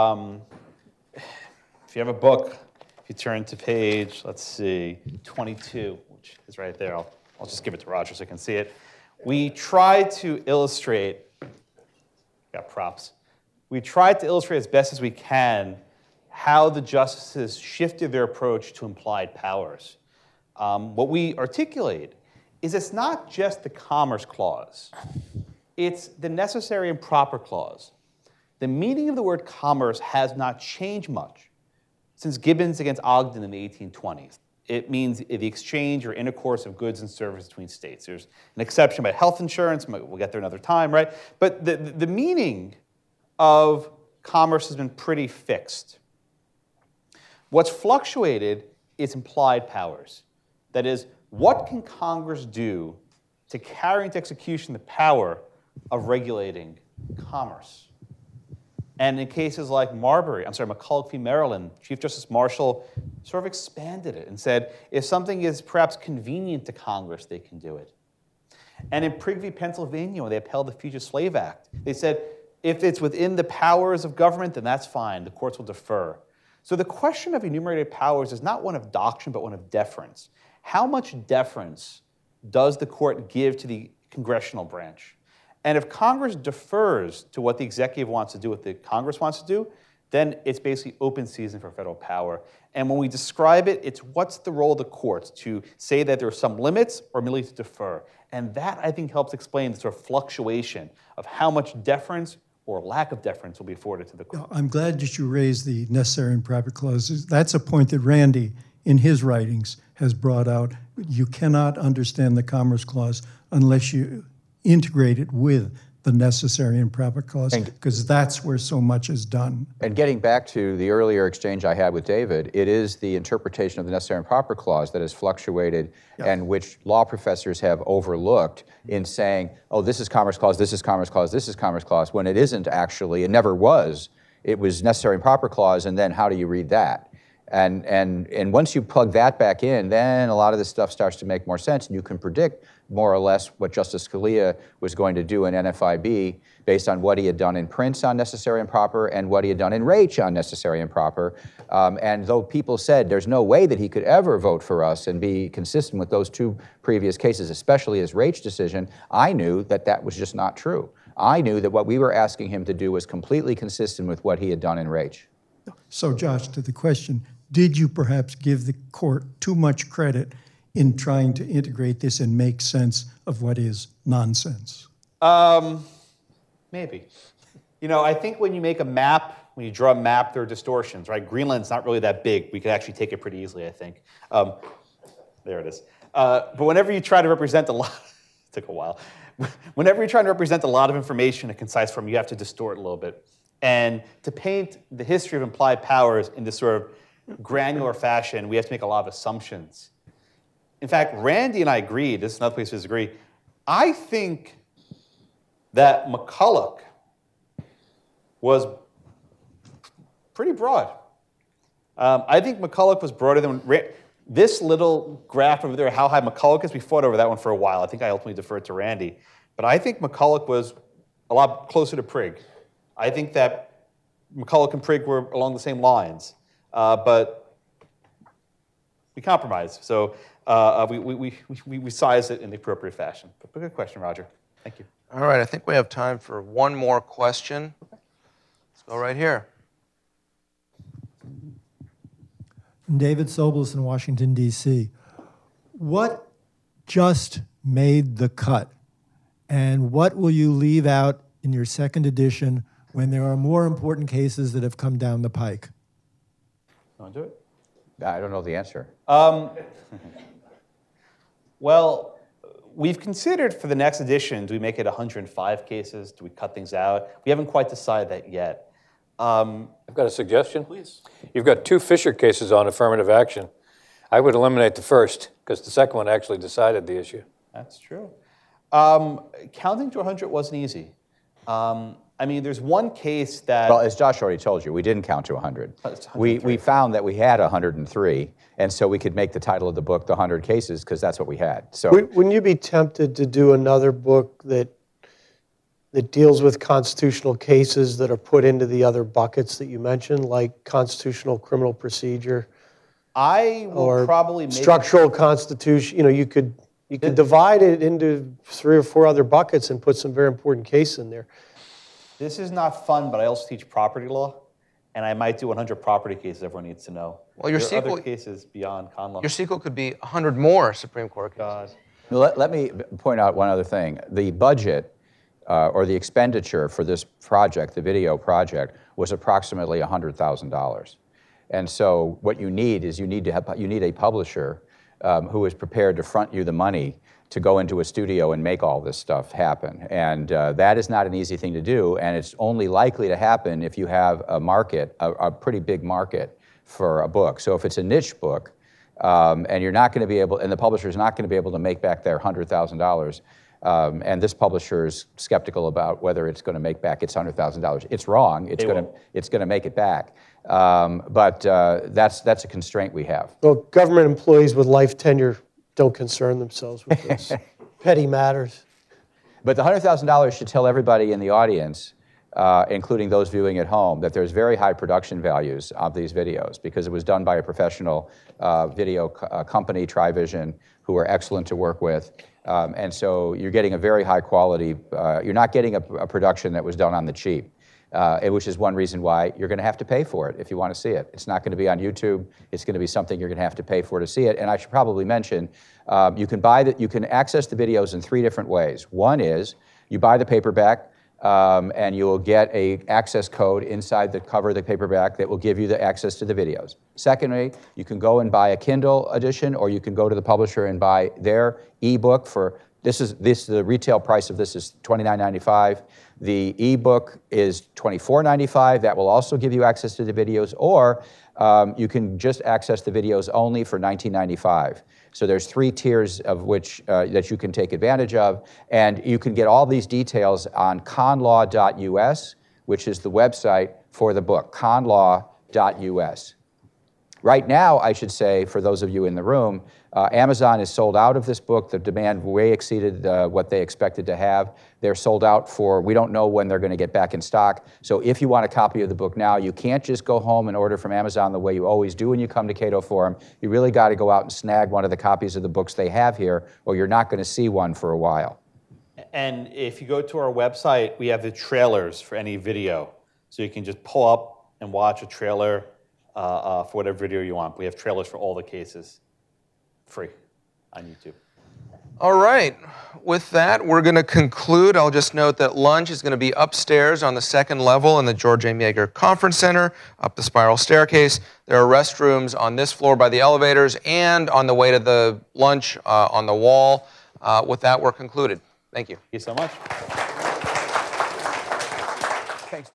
If you have a book, if you turn to page, let's see, 22, which is right there. I'll just give it to Roger so you can see it. We try to illustrate, got props. We tried to illustrate as best as we can how the justices shifted their approach to implied powers. What we articulate is it's not just the Commerce Clause It's the necessary and proper clause. The meaning of the word commerce has not changed much since Gibbons against Ogden in the 1820s. It means the exchange or intercourse of goods and services between states. There's an exception about health insurance. We'll get there another time, right? But the meaning of commerce has been pretty fixed. What's fluctuated is implied powers. That is, what can Congress do to carry into execution the power of regulating commerce? And in cases like McCulloch v. Maryland, Chief Justice Marshall sort of expanded it and said, if something is perhaps convenient to Congress, they can do it. And in Prigg v. Pennsylvania, when they upheld the Fugitive Slave Act, they said, if it's within the powers of government, then that's fine. The courts will defer. So the question of enumerated powers is not one of doctrine, but one of deference. How much deference does the court give to the congressional branch? And if Congress defers to what the executive wants to do, what the Congress wants to do, then it's basically open season for federal power. And when we describe it, it's what's the role of the courts to say that there are some limits or merely to defer. And that, I think, helps explain the sort of fluctuation of how much deference or lack of deference will be afforded to the court. I'm glad that you raised the necessary and proper clauses. That's a point that Randy, in his writings, has brought out. You cannot understand the Commerce Clause unless you integrate it with the necessary and proper clause, because that's where so much is done. And getting back to the earlier exchange I had with David, it is the interpretation of the necessary and proper clause that has fluctuated and which law professors have overlooked in saying, oh, this is Commerce Clause, this is Commerce Clause, this is Commerce Clause, when it isn't actually, it never was. It was necessary and proper clause, and then how do you read that? And once you plug that back in, then a lot of this stuff starts to make more sense, and you can predict more or less what Justice Scalia was going to do in NFIB based on what he had done in Prince on necessary and proper and what he had done in Raich on necessary and proper. And though people said there's no way that he could ever vote for us and be consistent with those two previous cases, especially his Raich decision, I knew that that was just not true. I knew that what we were asking him to do was completely consistent with what he had done in Raich. So, Josh, to the question, did you perhaps give the court too much credit in trying to integrate this and make sense of what is nonsense? Maybe. You know, I think when you make a map, when you draw a map, there are distortions, right? Greenland's not really that big. We could actually take it pretty easily, I think. There it is. But whenever you try to represent a lot, it took a while. Whenever you're trying to represent a lot of information in a concise form, you have to distort a little bit. And to paint the history of implied powers in this sort of granular fashion, we have to make a lot of assumptions. In fact, Randy and I agreed, this is another place to disagree, I think that McCulloch was pretty broad. I think McCulloch was broader than this little graph over there, how high McCulloch is. We fought over that one for a while. I think I ultimately deferred to Randy. But I think McCulloch was a lot closer to Prigg. I think that McCulloch and Prigg were along the same lines. But we compromised. So we sized it in the appropriate fashion. But good question, Roger. Thank you. All right, I think we have time for one more question. Let's go right here. David Sobolis in Washington, D.C. What just made the cut? And what will you leave out in your second edition when there are more important cases that have come down the pike? Want to do it? I don't know the answer. Well, we've considered for the next edition, do we make it 105 cases? Do we cut things out? We haven't quite decided that yet. I've got a suggestion. Please. You've got two Fisher cases on affirmative action. I would eliminate the first, because the second one actually decided the issue. That's true. Counting to 100 wasn't easy. I mean, there's one case that... Well, as Josh already told you, we didn't count to 100. We found that we had 103, and so we could make the title of the book The 100 Cases, because that's what we had. So, wouldn't you be tempted to do another book that deals with constitutional cases that are put into the other buckets that you mentioned, like constitutional criminal procedure? I will probably make structural constitution. You know, you could divide it into 3 or 4 other buckets and put some very important cases in there. This is not fun, but I also teach property law, and I might do 100 property cases everyone needs to know. Well, your there sequel, are other cases beyond con law. Your sequel could be 100 more Supreme Court cases. Let me point out one other thing. The budget or the expenditure for this project, the video project, was approximately $100,000. And so what you need is you need a publisher who is prepared to front you the money to go into a studio and make all this stuff happen. And that is not an easy thing to do, and it's only likely to happen if you have a market, a pretty big market for a book. So if it's a niche book, and you're not going to be able, and the publisher is not going to be able to make back their $100,000, and this publisher is skeptical about whether it's going to make back its $100,000. It's wrong. It's going to make it back. But that's a constraint we have. Well, government employees with life tenure don't concern themselves with this. Petty matters. But the $100,000 should tell everybody in the audience, including those viewing at home, that there's very high production values of these videos because it was done by a professional video company, TriVision, who are excellent to work with. And so you're getting a very high quality, you're not getting a production that was done on the cheap. Which is one reason why you're going to have to pay for it if you want to see it. It's not going to be on YouTube. It's going to be something you're going to have to pay for to see it. And I should probably mention, you can access the videos in 3 different ways. One is you buy the paperback, and you will get an access code inside the cover of the paperback that will give you the access to the videos. Secondly, you can go and buy a Kindle edition, or you can go to the publisher and buy their ebook for the retail price of this is $29.95. The ebook is $24.95. That will also give you access to the videos, or you can just access the videos only for $19.95. So there's 3 tiers of which that you can take advantage of, and you can get all these details on conlaw.us, which is the website for the book, conlaw.us. Right now, I should say, for those of you in the room, Amazon is sold out of this book. The demand way exceeded what they expected to have. They're sold out for, we don't know when they're going to get back in stock. So if you want a copy of the book now, you can't just go home and order from Amazon the way you always do when you come to Cato Forum. You really got to go out and snag one of the copies of the books they have here, or you're not going to see one for a while. And if you go to our website, we have the trailers for any video. So you can just pull up and watch a trailer for whatever video you want. We have trailers for all the cases, free on YouTube. All right. With that, we're going to conclude. I'll just note that lunch is going to be upstairs on the 2nd level in the George A. Yeager Conference Center, up the spiral staircase. There are restrooms on this floor by the elevators and on the way to the lunch on the wall. With that, we're concluded. Thank you. Thank you so much.